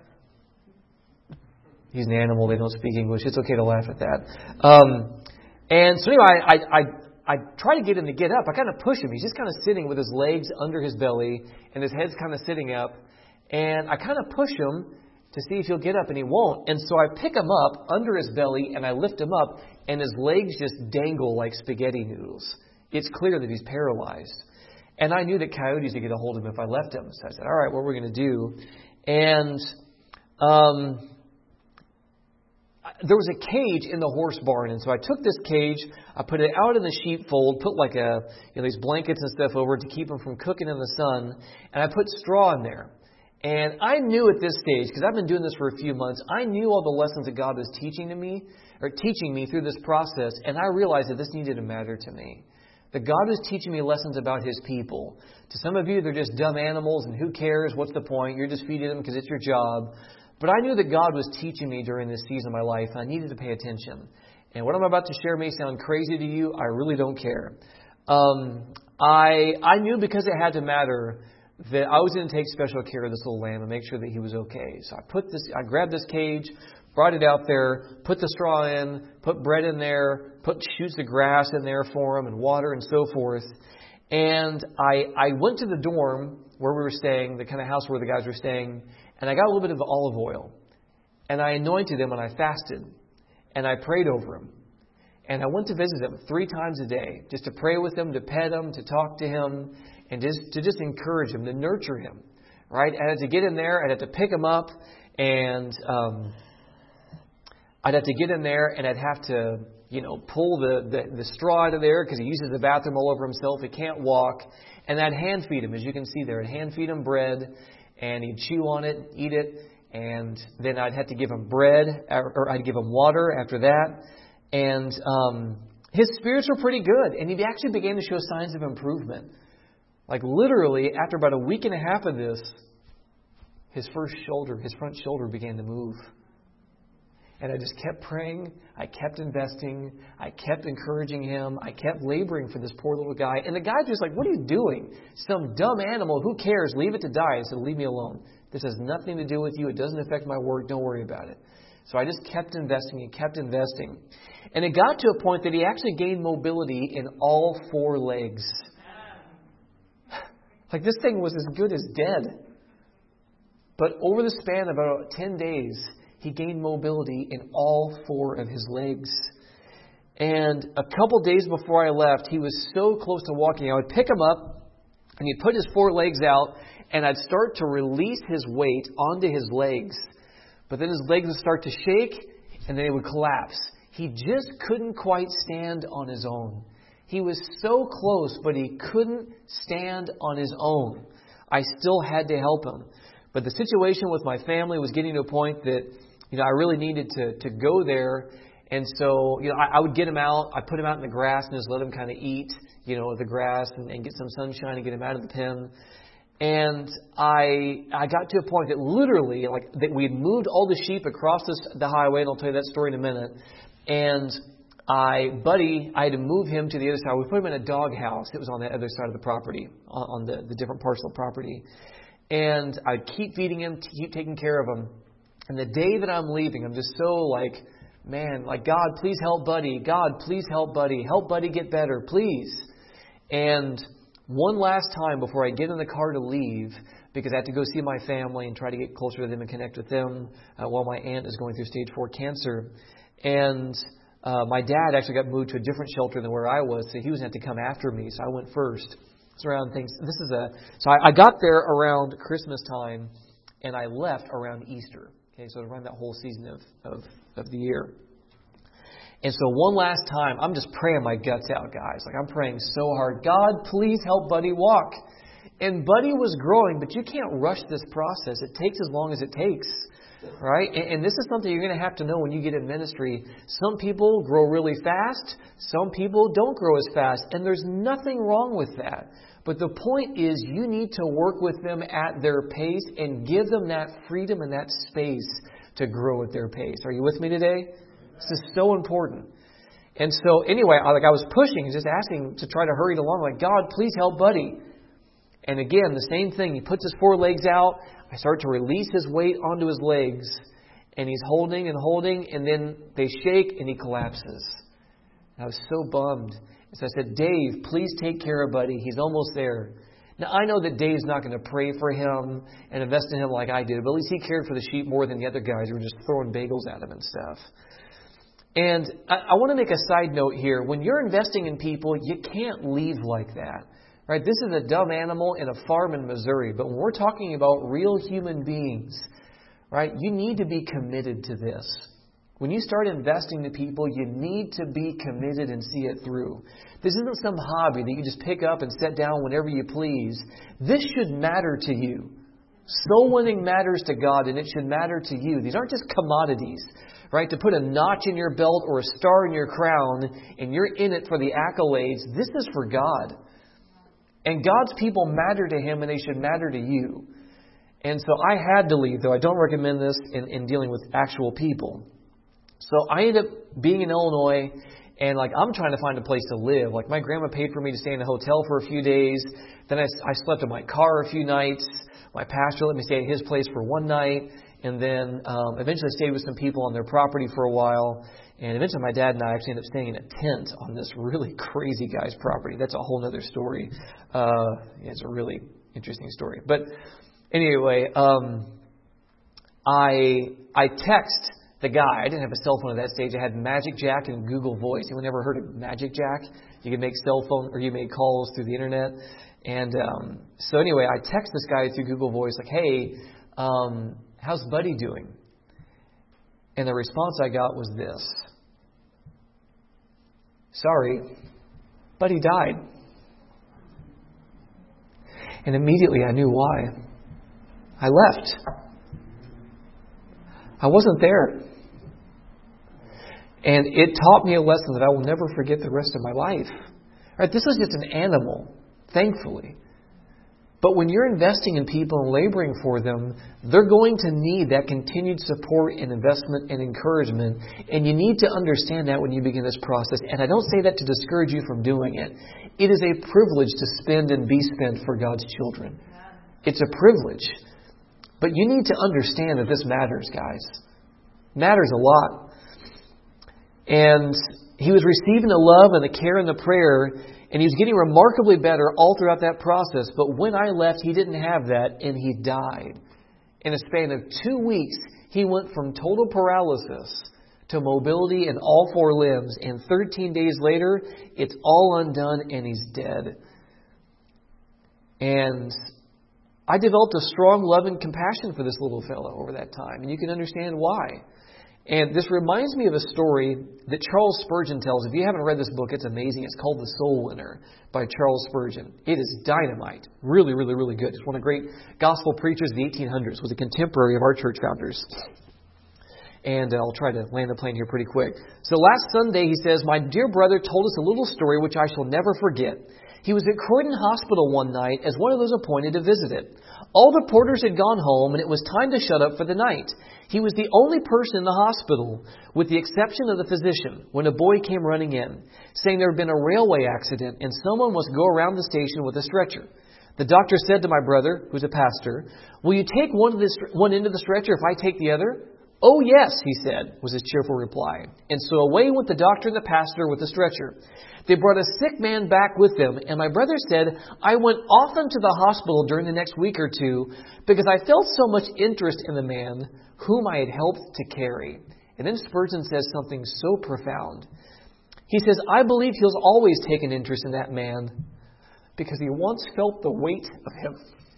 He's an animal. They don't speak English. It's okay to laugh at that. Um, and so anyway, I, I, I try to get him to get up. I kind of push him. He's just kind of sitting with his legs under his belly and his head's kind of sitting up. And I kind of push him to see if he'll get up, and he won't. And so I pick him up under his belly and I lift him up, and his legs just dangle like spaghetti noodles. It's clear that he's paralyzed. And I knew that coyotes would get a hold of him if I left him. So I said, all right, what are we going to do? And um, there was a cage in the horse barn. And so I took this cage, I put it out in the sheepfold, put like a, you know, these blankets and stuff over it to keep them from cooking in the sun. And I put straw in there. And I knew at this stage, because I've been doing this for a few months, I knew all the lessons that God was teaching to me, or teaching me through this process. And I realized that this needed to matter to me. That God was teaching me lessons about His people. To some of you, they're just dumb animals, and who cares? What's the point? You're just feeding them because it's your job. But I knew that God was teaching me during this season of my life, and I needed to pay attention. And what I'm about to share may sound crazy to you. I really don't care. Um, I I knew because it had to matter that I was going to take special care of this little lamb and make sure that he was okay. So I put this, I grabbed this cage, brought it out there, put the straw in, put bread in there, put shoots of grass in there for him and water and so forth. And I I went to the dorm where we were staying, the kind of house where the guys were staying, and I got a little bit of olive oil. And I anointed him and I fasted. And I prayed over him. And I went to visit him three times a day, just to pray with him, to pet him, to talk to him, and just to just encourage him, to nurture him. right? I had to get in there. I'd have to pick him up, and um, I'd have to get in there, and I'd have to, you know, pull the, the, the straw out of there because he uses the bathroom all over himself. He can't walk. And I'd hand feed him, as you can see there. I'd hand feed him bread, and he'd chew on it, eat it, and then I'd have to give him bread, or I'd give him water after that. And um, his spirits were pretty good, and he actually began to show signs of improvement. Like literally, after about a week and a half of this, his first shoulder, his front shoulder began to move. And I just kept praying. I kept investing. I kept encouraging him. I kept laboring for this poor little guy. And the guy's just like, what are you doing? Some dumb animal. Who cares? Leave it to die. I said, leave me alone. This has nothing to do with you. It doesn't affect my work. Don't worry about it. So I just kept investing and kept investing. And it got to a point that he actually gained mobility in all four legs. Like this thing was as good as dead. But over the span of about ten days, he gained mobility in all four of his legs. And a couple days before I left, he was so close to walking. I would pick him up, and he'd put his four legs out, and I'd start to release his weight onto his legs. But then his legs would start to shake, and then he would collapse. He just couldn't quite stand on his own. He was so close, but he couldn't stand on his own. I still had to help him. But the situation with my family was getting to a point that, you know, I really needed to, to go there. And so, you know, I, I would get him out. I put him out in the grass and just let him kind of eat, you know, the grass and, and get some sunshine and get him out of the pen. And I I got to a point that literally, like, that we had moved all the sheep across this, the highway, and I'll tell you that story in a minute. And I, Buddy, I had to move him to the other side. We put him in a dog house that was on the other side of the property, on, on the, the different parcel of property. And I'd keep feeding him, keep taking care of him. And the day that I'm leaving, I'm just so like, man, like, God, please help Buddy. God, please help Buddy. Help Buddy get better, please. And one last time before I get in the car to leave, because I have to go see my family and try to get closer to them and connect with them uh, while my aunt is going through stage four cancer. And uh, my dad actually got moved to a different shelter than where I was, so he was going to have to come after me. So I went first. It's around things. This is a. So I, I got there around Christmas time, and I left around Easter. Okay, so around that whole season of, of, of the year. And so one last time, I'm just praying my guts out, guys. Like, I'm praying so hard. God, please help Buddy walk. And Buddy was growing, but you can't rush this process. It takes as long as it takes, right? And, and this is something you're going to have to know when you get in ministry. Some people grow really fast. Some people don't grow as fast. And there's nothing wrong with that. But the point is, you need to work with them at their pace and give them that freedom and that space to grow at their pace. Are you with me today? This is so important. And so anyway, I, like I was pushing, just asking to try to hurry it along. Like, God, please help Buddy. And again, the same thing. He puts his four legs out. I start to release his weight onto his legs. And he's holding and holding. And then they shake and he collapses. And I was so bummed. So I said, Dave, please take care of Buddy. He's almost there. Now, I know that Dave's not going to pray for him and invest in him like I did, but at least he cared for the sheep more than the other guys who were just throwing bagels at him and stuff. And I, I want to make a side note here. When you're investing in people, you can't leave like that. Right? This is a dumb animal in a farm in Missouri. But when we're talking about real human beings, right, you need to be committed to this. When you start investing in people, you need to be committed and see it through. This isn't some hobby that you just pick up and set down whenever you please. This should matter to you. Soul winning matters to God, and it should matter to you. These aren't just commodities, right? To put a notch in your belt or a star in your crown, and you're in it for the accolades. This is for God. And God's people matter to Him, and they should matter to you. And so I had to leave, though I don't recommend this in, in dealing with actual people. So I ended up being in Illinois, and like I'm trying to find a place to live. Like my grandma paid for me to stay in a hotel for a few days. Then I, I slept in my car a few nights. My pastor let me stay at his place for one night, and then um, eventually stayed with some people on their property for a while. And eventually my dad and I actually ended up staying in a tent on this really crazy guy's property. That's a whole other story. Uh, it's a really interesting story. But anyway, um, I I text the guy. I didn't have a cell phone at that stage. I had Magic Jack and Google Voice. Anyone ever heard of Magic Jack? You could make cell phone or you made calls through the internet. And um, so anyway, I text this guy through Google Voice like, hey, um, how's Buddy doing? And the response I got was this. Sorry, Buddy died. And immediately I knew why. I left. I wasn't there. And it taught me a lesson that I will never forget the rest of my life. Right? This is just an animal, thankfully. But when you're investing in people and laboring for them, they're going to need that continued support and investment and encouragement. And you need to understand that when you begin this process. And I don't say that to discourage you from doing it. It is a privilege to spend and be spent for God's children. It's a privilege. But you need to understand that this matters, guys. Matters a lot. And he was receiving the love and the care and the prayer, and he was getting remarkably better all throughout that process. But when I left, he didn't have that, and he died. In a span of two weeks, he went from total paralysis to mobility in all four limbs. And thirteen days later, it's all undone, and he's dead. And I developed a strong love and compassion for this little fellow over that time. And you can understand why. And this reminds me of a story that Charles Spurgeon tells. If you haven't read this book, it's amazing. It's called The Soul Winner by Charles Spurgeon. It is dynamite. Really, really, really good. It's one of the great gospel preachers of the eighteen hundreds. Was a contemporary of our church founders. And I'll try to land the plane here pretty quick. So last Sunday, he says, my dear brother told us a little story which I shall never forget. He was at Croydon Hospital one night as one of those appointed to visit it. All the porters had gone home, and it was time to shut up for the night. He was the only person in the hospital, with the exception of the physician, when a boy came running in, saying there had been a railway accident and someone must go around the station with a stretcher. The doctor said to my brother, who's a pastor, will you take one, of this, one end of the stretcher if I take the other? Oh, yes, he said, was his cheerful reply. And so away went the doctor and the pastor with the stretcher. They brought a sick man back with them, and my brother said, I went often to the hospital during the next week or two because I felt so much interest in the man whom I had helped to carry. And then Spurgeon says something so profound. He says, I believe he'll always take an interest in that man because he once felt the weight of him.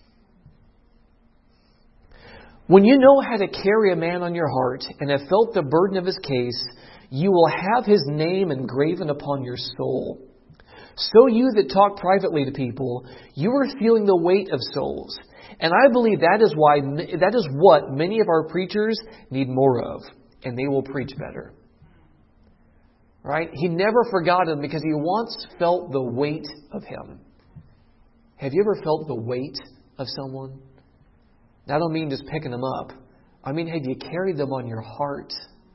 When you know how to carry a man on your heart and have felt the burden of his case, you will have his name engraven upon your soul. So you that talk privately to people, you are feeling the weight of souls. And I believe that is why that is what many of our preachers need more of, and they will preach better. Right? He never forgot him because he once felt the weight of him. Have you ever felt the weight of someone? I don't mean just picking them up. I mean, have you carried them on your heart?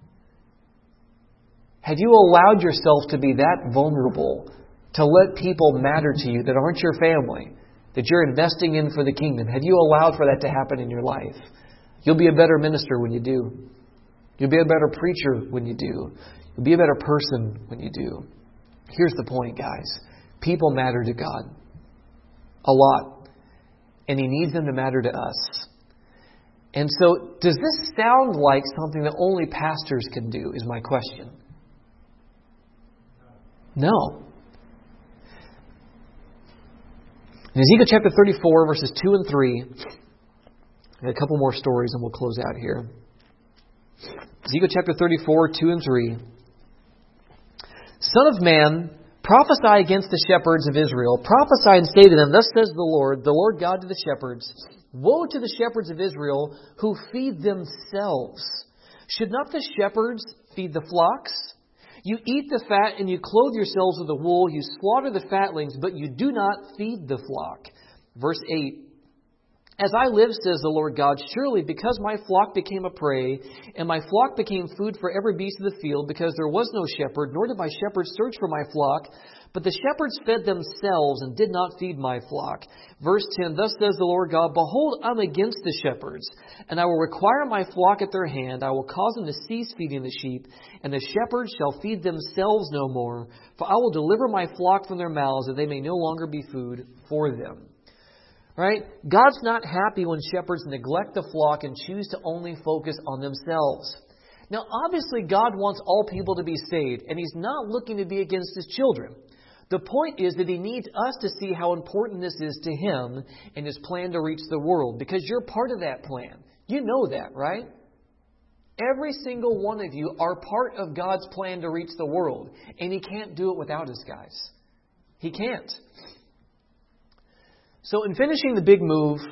Have you allowed yourself to be that vulnerable to let people matter to you that aren't your family, that you're investing in for the kingdom? Have you allowed for that to happen in your life? You'll be a better minister when you do. You'll be a better preacher when you do. You'll be a better person when you do. Here's the point, guys. People matter to God. A lot. And He needs them to matter to us. And so, does this sound like something that only pastors can do, is my question. No. In Ezekiel chapter thirty-four, verses two and three, I got a couple more stories and we'll close out here. Ezekiel chapter thirty-four, two and three. Son of man, prophesy against the shepherds of Israel. Prophesy and say to them, thus says the Lord, the Lord God to the shepherds, woe to the shepherds of Israel who feed themselves. Should not the shepherds feed the flocks? You eat the fat and you clothe yourselves with the wool. You slaughter the fatlings, but you do not feed the flock. Verse eight. As I live, says the Lord God, surely because my flock became a prey, and my flock became food for every beast of the field, because there was no shepherd, nor did my shepherds search for my flock, but the shepherds fed themselves and did not feed my flock. Verse ten, thus says the Lord God, behold, I'm against the shepherds, and I will require my flock at their hand. I will cause them to cease feeding the sheep, and the shepherds shall feed themselves no more, for I will deliver my flock from their mouths, that they may no longer be food for them. Right? God's not happy when shepherds neglect the flock and choose to only focus on themselves. Now, obviously, God wants all people to be saved, and He's not looking to be against His children. The point is that He needs us to see how important this is to Him and His plan to reach the world, because you're part of that plan. You know that, right? Every single one of you are part of God's plan to reach the world, and He can't do it without us, guys. He can't. So in finishing the big move,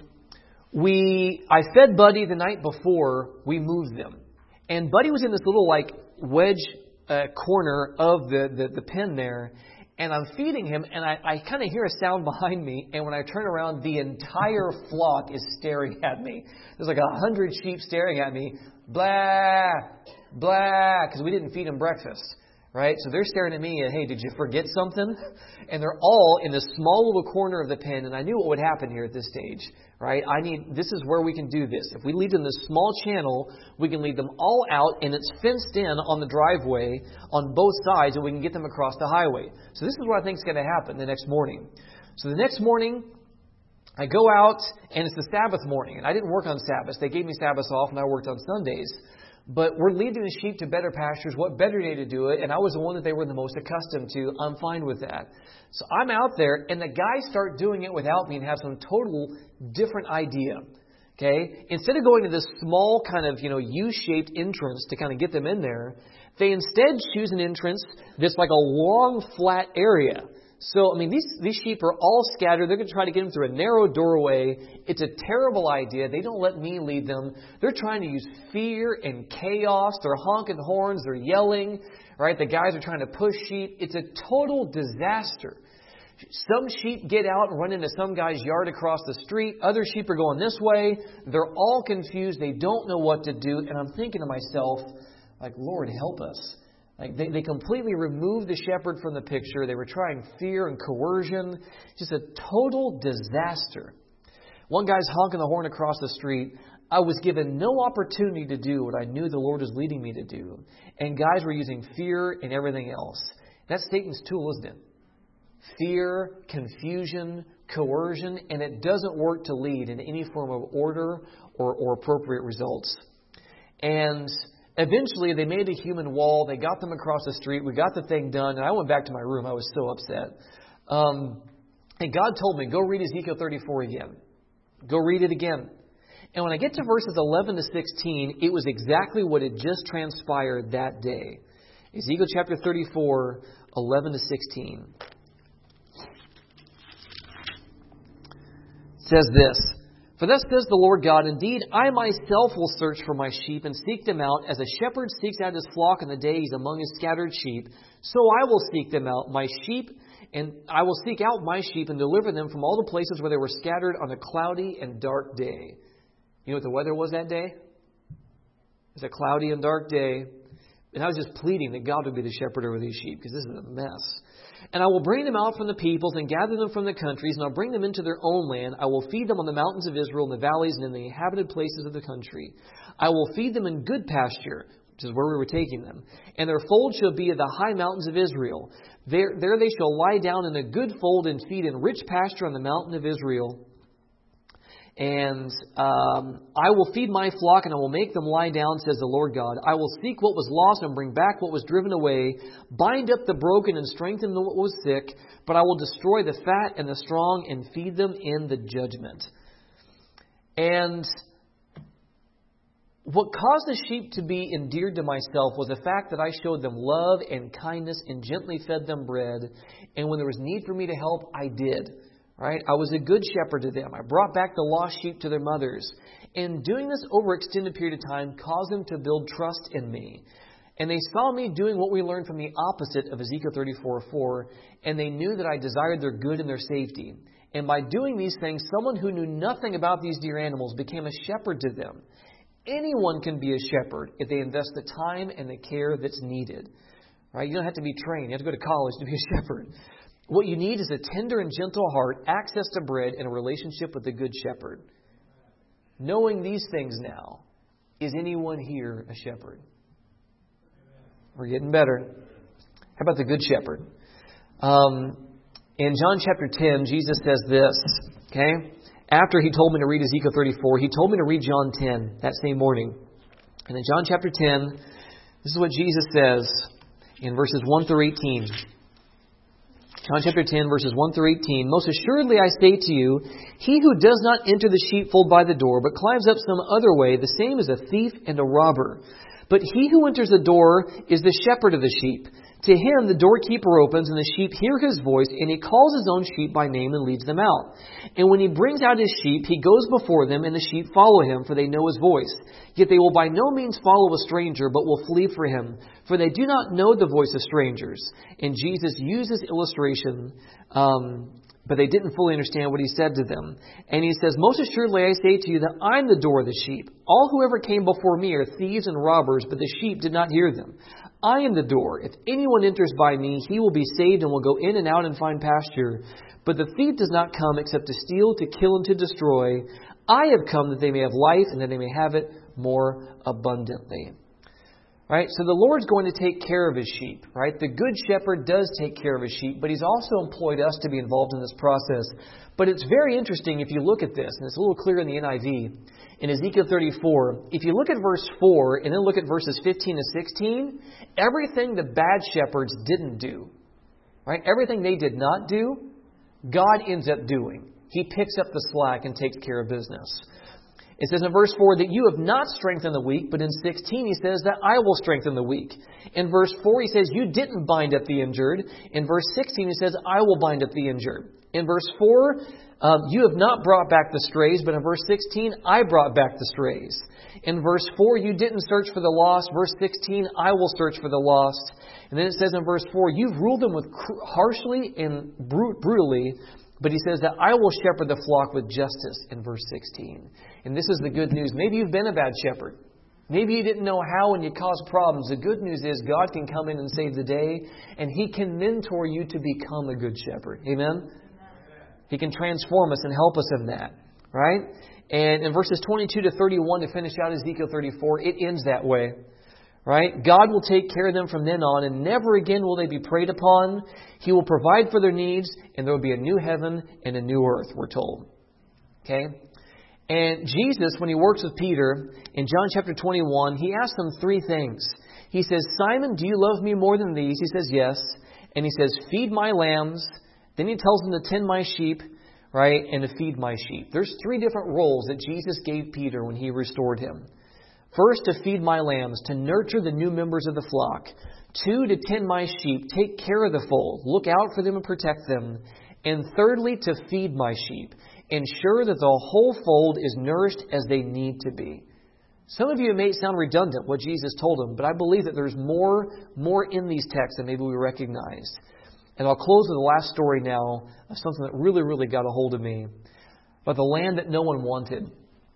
we I fed Buddy the night before we moved them. And Buddy was in this little like wedge uh, corner of the, the, the pen there. And I'm feeding him, and I, I kind of hear a sound behind me. And when I turn around, the entire flock is staring at me. There's like a hundred sheep staring at me. Blah, blah, because we didn't feed them breakfast. Right? So they're staring at me and, hey, did you forget something? And they're all in this small little corner of the pen. And I knew what would happen here at this stage. Right? I need, this is where we can do this. If we leave them this small channel, we can lead them all out, and it's fenced in on the driveway on both sides, and we can get them across the highway. So this is what I think is going to happen the next morning. So the next morning, I go out, and it's the Sabbath morning. And I didn't work on Sabbath. They gave me Sabbath off, and I worked on Sundays. But we're leading the sheep to better pastures. What better day to do it? And I was the one that they were the most accustomed to. I'm fine with that. So I'm out there, and the guys start doing it without me and have some total different idea. Okay? Instead of going to this small kind of, you know, U-shaped entrance to kind of get them in there, they instead choose an entrance that's like a long, flat area. So, I mean, these these sheep are all scattered. They're going to try to get them through a narrow doorway. It's a terrible idea. They don't let me lead them. They're trying to use fear and chaos. They're honking horns. They're yelling. Right? The guys are trying to push sheep. It's a total disaster. Some sheep get out and run into some guy's yard across the street. Other sheep are going this way. They're all confused. They don't know what to do. And I'm thinking to myself, like, Lord, help us. Like they, they completely removed the shepherd from the picture. They were trying fear and coercion. Just a total disaster. One guy's honking the horn across the street. I was given no opportunity to do what I knew the Lord was leading me to do. And guys were using fear and everything else. That's Satan's tool, isn't it? Fear, confusion, coercion, and it doesn't work to lead in any form of order or, or appropriate results. And eventually, they made a human wall. They got them across the street. We got the thing done. And I went back to my room. I was so upset. Um, and God told me, go read Ezekiel thirty-four again. Go read it again. And when I get to verses eleven to sixteen, it was exactly what had just transpired that day. Ezekiel chapter thirty-four, eleven to sixteen. It says this. For thus says the Lord God, indeed, I myself will search for my sheep and seek them out, as a shepherd seeks out his flock in the day he's among his scattered sheep. So I will seek them out, my sheep, and I will seek out my sheep and deliver them from all the places where they were scattered on a cloudy and dark day. You know what the weather was that day? It was a cloudy and dark day. And I was just pleading that God would be the shepherd over these sheep, because this is a mess. And I will bring them out from the peoples and gather them from the countries, and I'll bring them into their own land. I will feed them on the mountains of Israel, in the valleys, and in the inhabited places of the country. I will feed them in good pasture, which is where we were taking them. And their fold shall be of the high mountains of Israel. There, there they shall lie down in a good fold and feed in rich pasture on the mountain of Israel. And um, I will feed my flock, and I will make them lie down, says the Lord God. I will seek what was lost and bring back what was driven away, bind up the broken and strengthen what was sick, but I will destroy the fat and the strong and feed them in the judgment. And what caused the sheep to be endeared to myself was the fact that I showed them love and kindness and gently fed them bread. And when there was need for me to help, I did. Right? I was a good shepherd to them. I brought back the lost sheep to their mothers. And doing this over an extended period of time caused them to build trust in me. And they saw me doing what we learned from the opposite of Ezekiel thirty-four four, and they knew that I desired their good and their safety. And by doing these things, someone who knew nothing about these dear animals became a shepherd to them. Anyone can be a shepherd if they invest the time and the care that's needed. Right? You don't have to be trained. You have to go to college to be a shepherd. What you need is a tender and gentle heart, access to bread, and a relationship with the Good Shepherd. Knowing these things now, is anyone here a shepherd? We're getting better. How about the Good Shepherd? Um, in John chapter ten, Jesus says this, okay? After he told me to read Ezekiel thirty-four, he told me to read John ten that same morning. And in John chapter ten, this is what Jesus says in verses one through eighteen. John chapter ten, verses one through eighteen. Most assuredly I say to you, he who does not enter the sheepfold by the door, but climbs up some other way, the same is a thief and a robber. But he who enters the door is the shepherd of the sheep. To him the doorkeeper opens, and the sheep hear his voice, and he calls his own sheep by name and leads them out. And when he brings out his sheep, he goes before them, and the sheep follow him, for they know his voice. Yet they will by no means follow a stranger, but will flee for him, for they do not know the voice of strangers. And Jesus used this illustration, um, but they didn't fully understand what he said to them. And he says, most assuredly I say to you that I'm the door of the sheep. All who ever came before me are thieves and robbers, but the sheep did not hear them. I am the door. If anyone enters by me, he will be saved and will go in and out and find pasture. But the thief does not come except to steal, to kill, and to destroy. I have come that they may have life and that they may have it more abundantly. Right? So the Lord's going to take care of his sheep, right? The good shepherd does take care of his sheep, but he's also employed us to be involved in this process. But it's very interesting if you look at this, and it's a little clearer in the N I V, in Ezekiel thirty-four. If you look at verse four and then look at verses fifteen to sixteen, everything the bad shepherds didn't do, right? Everything they did not do, God ends up doing. He picks up the slack and takes care of business. It says in verse four that you have not strengthened the weak, but in sixteen he says that I will strengthen the weak. In verse four he says you didn't bind up the injured. In verse sixteen he says I will bind up the injured. In verse four, um, you have not brought back the strays, but in verse sixteen I brought back the strays. In verse four you didn't search for the lost. Verse sixteen I will search for the lost. And then it says in verse four you've ruled them with cr- harshly and brut- brutally. But he says that I will shepherd the flock with justice in verse sixteen. And this is the good news. Maybe you've been a bad shepherd. Maybe you didn't know how and you caused problems. The good news is God can come in and save the day. And he can mentor you to become a good shepherd. Amen? He can transform us and help us in that. Right? And in verses twenty-two to thirty-one to finish out Ezekiel thirty-four, it ends that way. Right? God will take care of them from then on, and never again will they be preyed upon. He will provide for their needs, and there will be a new heaven and a new earth, we're told. Okay? And Jesus, when he works with Peter, in John chapter twenty-one, he asks him three things. He says, Simon, do you love me more than these? He says, yes. And he says, feed my lambs. Then he tells him to tend my sheep, right, and to feed my sheep. There's three different roles that Jesus gave Peter when he restored him. First, to feed my lambs, to nurture the new members of the flock. Two, to tend my sheep, take care of the fold, look out for them and protect them. And thirdly, to feed my sheep, ensure that the whole fold is nourished as they need to be. Some of you, it may sound redundant what Jesus told them, but I believe that there's more, more in these texts than maybe we recognize. And I'll close with the last story now of something that really, really got a hold of me, about the land that no one wanted.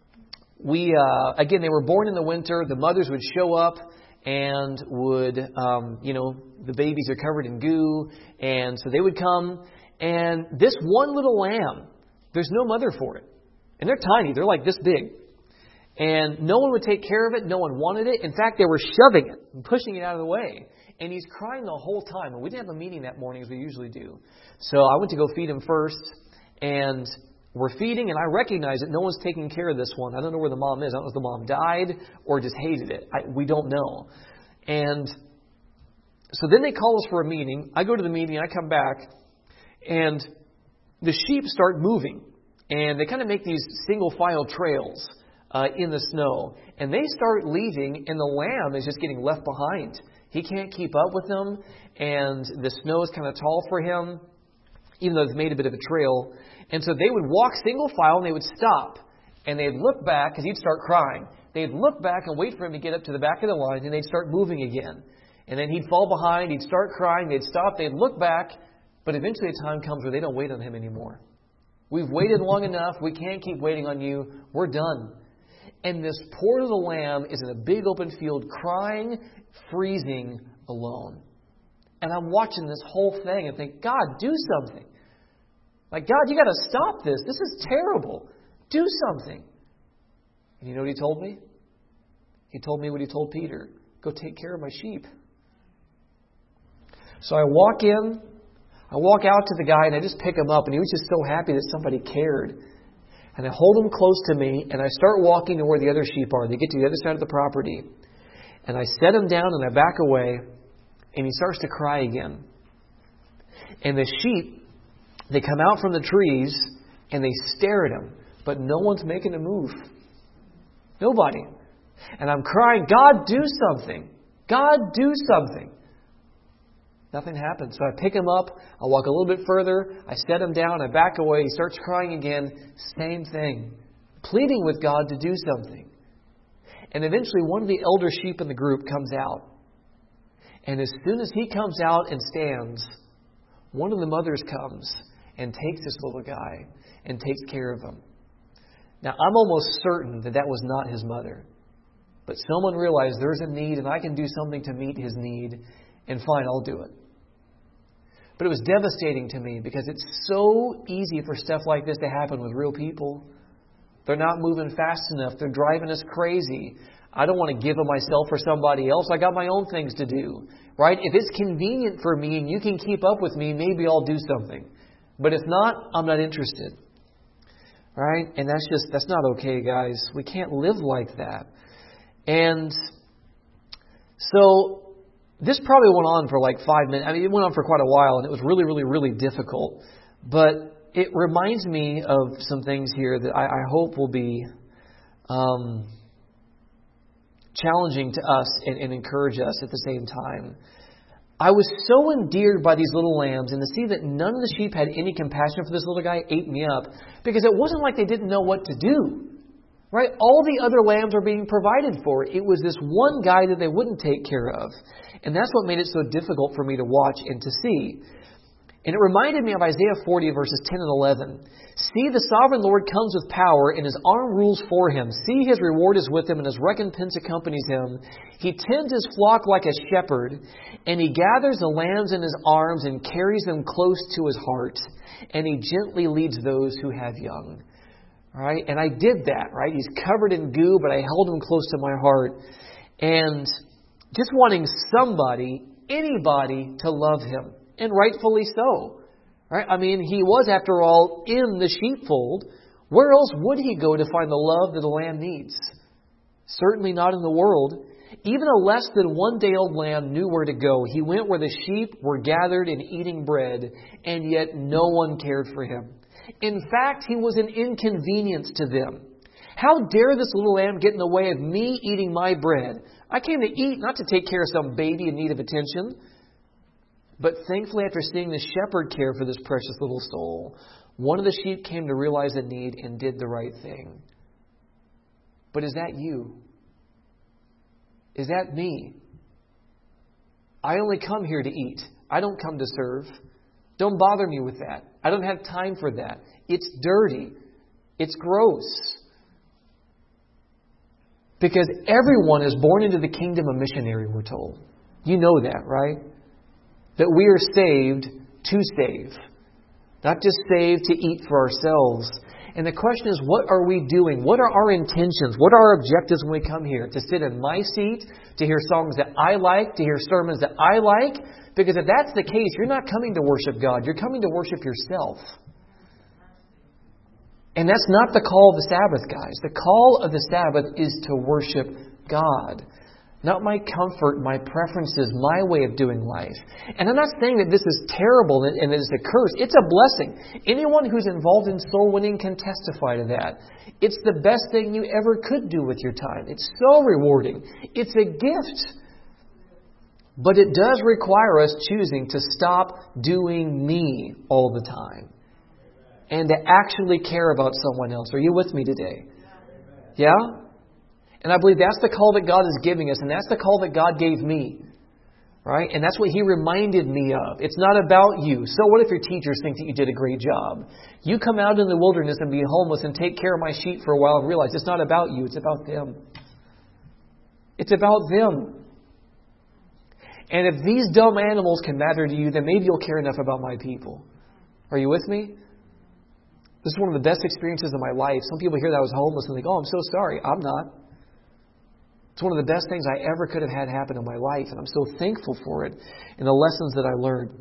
We, uh, again, they were born in the winter. The mothers would show up and would, um, you know, the babies are covered in goo. And so they would come. And this one little lamb, there's no mother for it. And they're tiny. They're like this big. And no one would take care of it. No one wanted it. In fact, they were shoving it and pushing it out of the way. And he's crying the whole time. And we didn't have a meeting that morning as we usually do. So I went to go feed him first. And we're feeding, and I recognize that no one's taking care of this one. I don't know where the mom is. I don't know if the mom died or just hated it. I, we don't know. And so then they call us for a meeting. I go to the meeting, I come back, and the sheep start moving. And they kind of make these single file trails uh, in the snow. And they start leaving, and the lamb is just getting left behind. He can't keep up with them, and the snow is kind of tall for him, even though they've made a bit of a trail. And so they would walk single file and they would stop. And they'd look back because he'd start crying. They'd look back and wait for him to get up to the back of the line, and they'd start moving again. And then he'd fall behind. He'd start crying. They'd stop. They'd look back. But eventually a time comes where they don't wait on him anymore. We've waited long enough. We can't keep waiting on you. We're done. And this poor little lamb is in a big open field crying, freezing, alone. And I'm watching this whole thing and think, God, do something. Like, God, you got to stop this. This is terrible. Do something. And you know what he told me? He told me what he told Peter. Go take care of my sheep. So I walk in. I walk out to the guy and I just pick him up. And he was just so happy that somebody cared. And I hold him close to me. And I start walking to where the other sheep are. They get to the other side of the property. And I set him down and I back away. And he starts to cry again. And the sheep, they come out from the trees and they stare at him. But no one's making a move. Nobody. And I'm crying, God, do something. God, do something. Nothing happens. So I pick him up. I walk a little bit further. I set him down. I back away. He starts crying again. Same thing. Pleading with God to do something. And eventually one of the elder sheep in the group comes out. And as soon as he comes out and stands, one of the mothers comes and takes this little guy and takes care of him. Now, I'm almost certain that that was not his mother. But someone realized there's a need and I can do something to meet his need. And fine, I'll do it. But it was devastating to me because it's so easy for stuff like this to happen with real people. They're not moving fast enough. They're driving us crazy. I don't want to give of myself for somebody else. I got my own things to do. Right? If it's convenient for me and you can keep up with me, maybe I'll do something. But if not, I'm not interested. Right? And that's just, that's not okay, guys. We can't live like that. And so this probably went on for like five minutes. I mean, it went on for quite a while, and it was really, really, really difficult. But it reminds me of some things here that I, I hope will be um, challenging to us and, and encourage us at the same time. I was so endeared by these little lambs, and to see that none of the sheep had any compassion for this little guy ate me up, because it wasn't like they didn't know what to do. Right? All the other lambs are being provided for. It was this one guy that they wouldn't take care of. And that's what made it so difficult for me to watch and to see. And it reminded me of Isaiah forty, verses ten and eleven. See, the sovereign Lord comes with power, and his arm rules for him. See, his reward is with him, and his recompense accompanies him. He tends his flock like a shepherd, and he gathers the lambs in his arms and carries them close to his heart. And he gently leads those who have young. Right? And I did that, right? He's covered in goo, but I held him close to my heart. And just wanting somebody, anybody, to love him. And rightfully so. Right? I mean, he was, after all, in the sheepfold. Where else would he go to find the love that a lamb needs? Certainly not in the world. Even a less than one day old lamb knew where to go. He went where the sheep were gathered and eating bread, and yet no one cared for him. In fact, he was an inconvenience to them. How dare this little lamb get in the way of me eating my bread? I came to eat, not to take care of some baby in need of attention. But thankfully, after seeing the shepherd care for this precious little soul, one of the sheep came to realize the need and did the right thing. But is that you? Is that me? I only come here to eat. I don't come to serve. Don't bother me with that. I don't have time for that. It's dirty. It's gross. Because everyone is born into the kingdom a missionary, we're told. You know that, right? That we are saved to save. Not just saved to eat for ourselves. And the question is, what are we doing? What are our intentions? What are our objectives when we come here? To sit in my seat? To hear songs that I like? To hear sermons that I like? Because if that's the case, you're not coming to worship God. You're coming to worship yourself. And that's not the call of the Sabbath, guys. The call of the Sabbath is to worship God. Not my comfort, my preferences, my way of doing life. And I'm not saying that this is terrible and that it's a curse. It's a blessing. Anyone who's involved in soul winning can testify to that. It's the best thing you ever could do with your time. It's so rewarding. It's a gift. But it does require us choosing to stop doing me all the time. And to actually care about someone else. Are you with me today? Yeah? And I believe that's the call that God is giving us. And that's the call that God gave me. Right? And that's what He reminded me of. It's not about you. So what if your teachers think that you did a great job? You come out in the wilderness and be homeless and take care of my sheep for a while and realize it's not about you. It's about them. It's about them. And if these dumb animals can matter to you, then maybe you'll care enough about my people. Are you with me? This is one of the best experiences of my life. Some people hear that I was homeless and think, oh, I'm so sorry. I'm not. It's one of the best things I ever could have had happen in my life. And I'm so thankful for it and the lessons that I learned.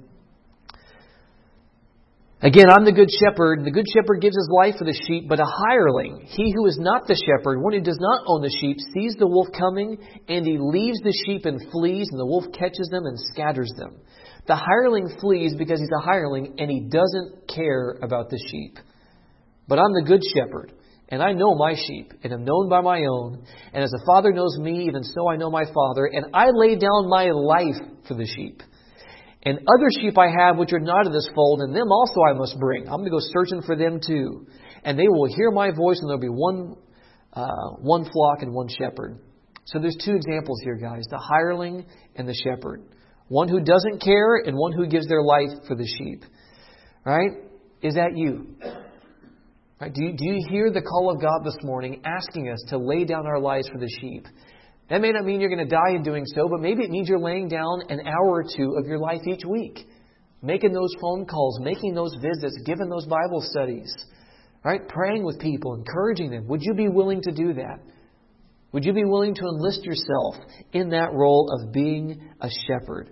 Again, I'm the good shepherd. The good shepherd gives his life for the sheep, but a hireling, he who is not the shepherd, one who does not own the sheep, sees the wolf coming, and he leaves the sheep and flees, and the wolf catches them and scatters them. The hireling flees because he's a hireling and he doesn't care about the sheep. But I'm the good shepherd, and I know my sheep, and am known by my own. And as the Father knows me, even so I know my Father, and I lay down my life for the sheep. And other sheep I have which are not of this fold, and them also I must bring. I'm going to go searching for them too. And they will hear my voice, and there'll be one, uh, one flock and one shepherd. So there's two examples here, guys. The hireling and the shepherd. One who doesn't care and one who gives their life for the sheep. Right? Is that you? Right? Do you, do you hear the call of God this morning asking us to lay down our lives for the sheep? That may not mean you're going to die in doing so, but maybe it means you're laying down an hour or two of your life each week. Making those phone calls, making those visits, giving those Bible studies. Right? Praying with people, encouraging them. Would you be willing to do that? Would you be willing to enlist yourself in that role of being a shepherd?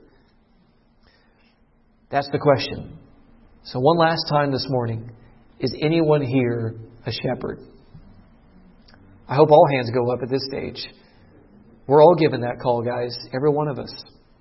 That's the question. So one last time this morning, is anyone here a shepherd? I hope all hands go up at this stage. We're all given that call, guys. Every one of us.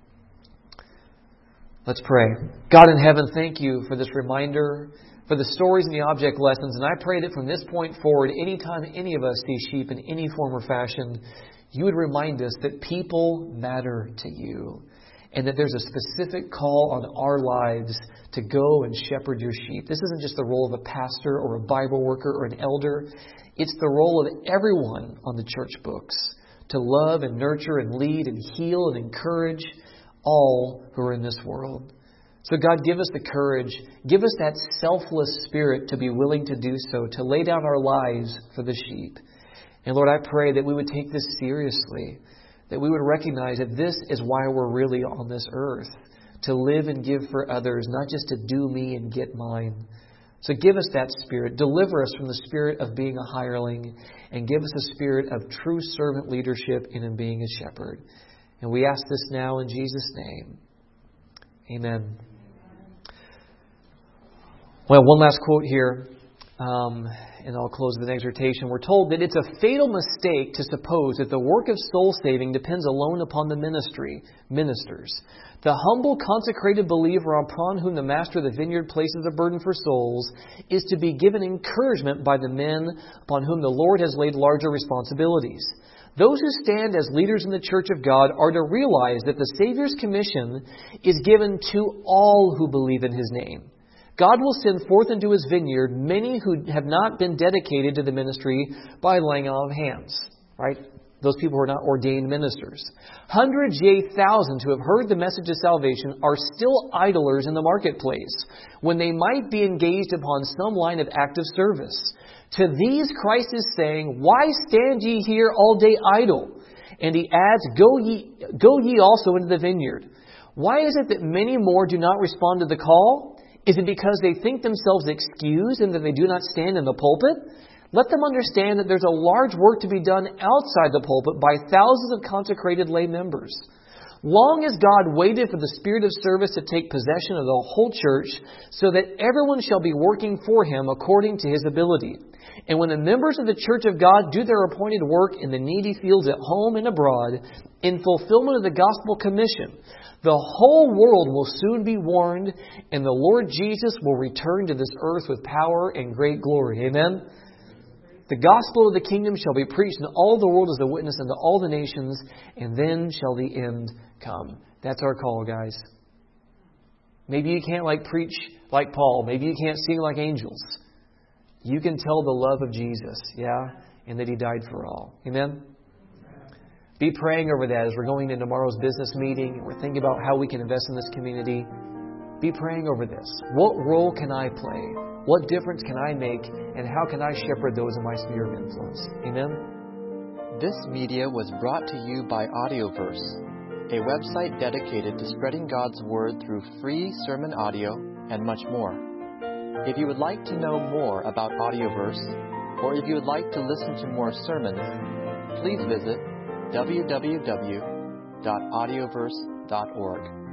Let's pray. God in heaven, thank you for this reminder, for the stories and the object lessons. And I pray that from this point forward, anytime any of us see sheep in any form or fashion, you would remind us that people matter to you. And that there's a specific call on our lives to go and shepherd your sheep. This isn't just the role of a pastor or a Bible worker or an elder. It's the role of everyone on the church books to love and nurture and lead and heal and encourage all who are in this world. So God, give us the courage, give us that selfless spirit to be willing to do so, to lay down our lives for the sheep. And Lord, I pray that we would take this seriously, that we would recognize that this is why we're really on this earth, to live and give for others, not just to do me and get mine. So give us that spirit. Deliver us from the spirit of being a hireling, and give us a spirit of true servant leadership and in being a shepherd. And we ask this now in Jesus' name. Amen. Well, one last quote here, um, and I'll close with an exhortation. We're told that it's a fatal mistake to suppose that the work of soul saving depends alone upon the ministry, ministers. The humble, consecrated believer upon whom the master of the vineyard places a burden for souls is to be given encouragement by the men upon whom the Lord has laid larger responsibilities. Those who stand as leaders in the church of God are to realize that the Savior's commission is given to all who believe in His name. God will send forth into His vineyard many who have not been dedicated to the ministry by laying on of hands. Right? Those people who are not ordained ministers. Hundreds, yea, thousands who have heard the message of salvation are still idlers in the marketplace when they might be engaged upon some line of active service. To these Christ is saying, why stand ye here all day idle? And He adds, go ye, go ye also into the vineyard. Why is it that many more do not respond to the call? Is it because they think themselves excused and that they do not stand in the pulpit? Let them understand that there's a large work to be done outside the pulpit by thousands of consecrated lay members. Long as God waited for the spirit of service to take possession of the whole church so that everyone shall be working for Him according to his ability. And when the members of the church of God do their appointed work in the needy fields at home and abroad, in fulfillment of the gospel commission, the whole world will soon be warned, and the Lord Jesus will return to this earth with power and great glory. Amen? The gospel of the kingdom shall be preached in all the world as a witness unto all the nations, and then shall the end come. That's our call, guys. Maybe you can't like preach like Paul. Maybe you can't sing like angels. You can tell the love of Jesus, yeah, and that He died for all. Amen? Be praying over that as we're going into tomorrow's business meeting and we're thinking about how we can invest in this community. Be praying over this. What role can I play? What difference can I make? And how can I shepherd those in my sphere of influence? Amen? This media was brought to you by Audioverse, a website dedicated to spreading God's Word through free sermon audio and much more. If you would like to know more about Audioverse, or if you would like to listen to more sermons, please visit w w w dot audioverse dot org.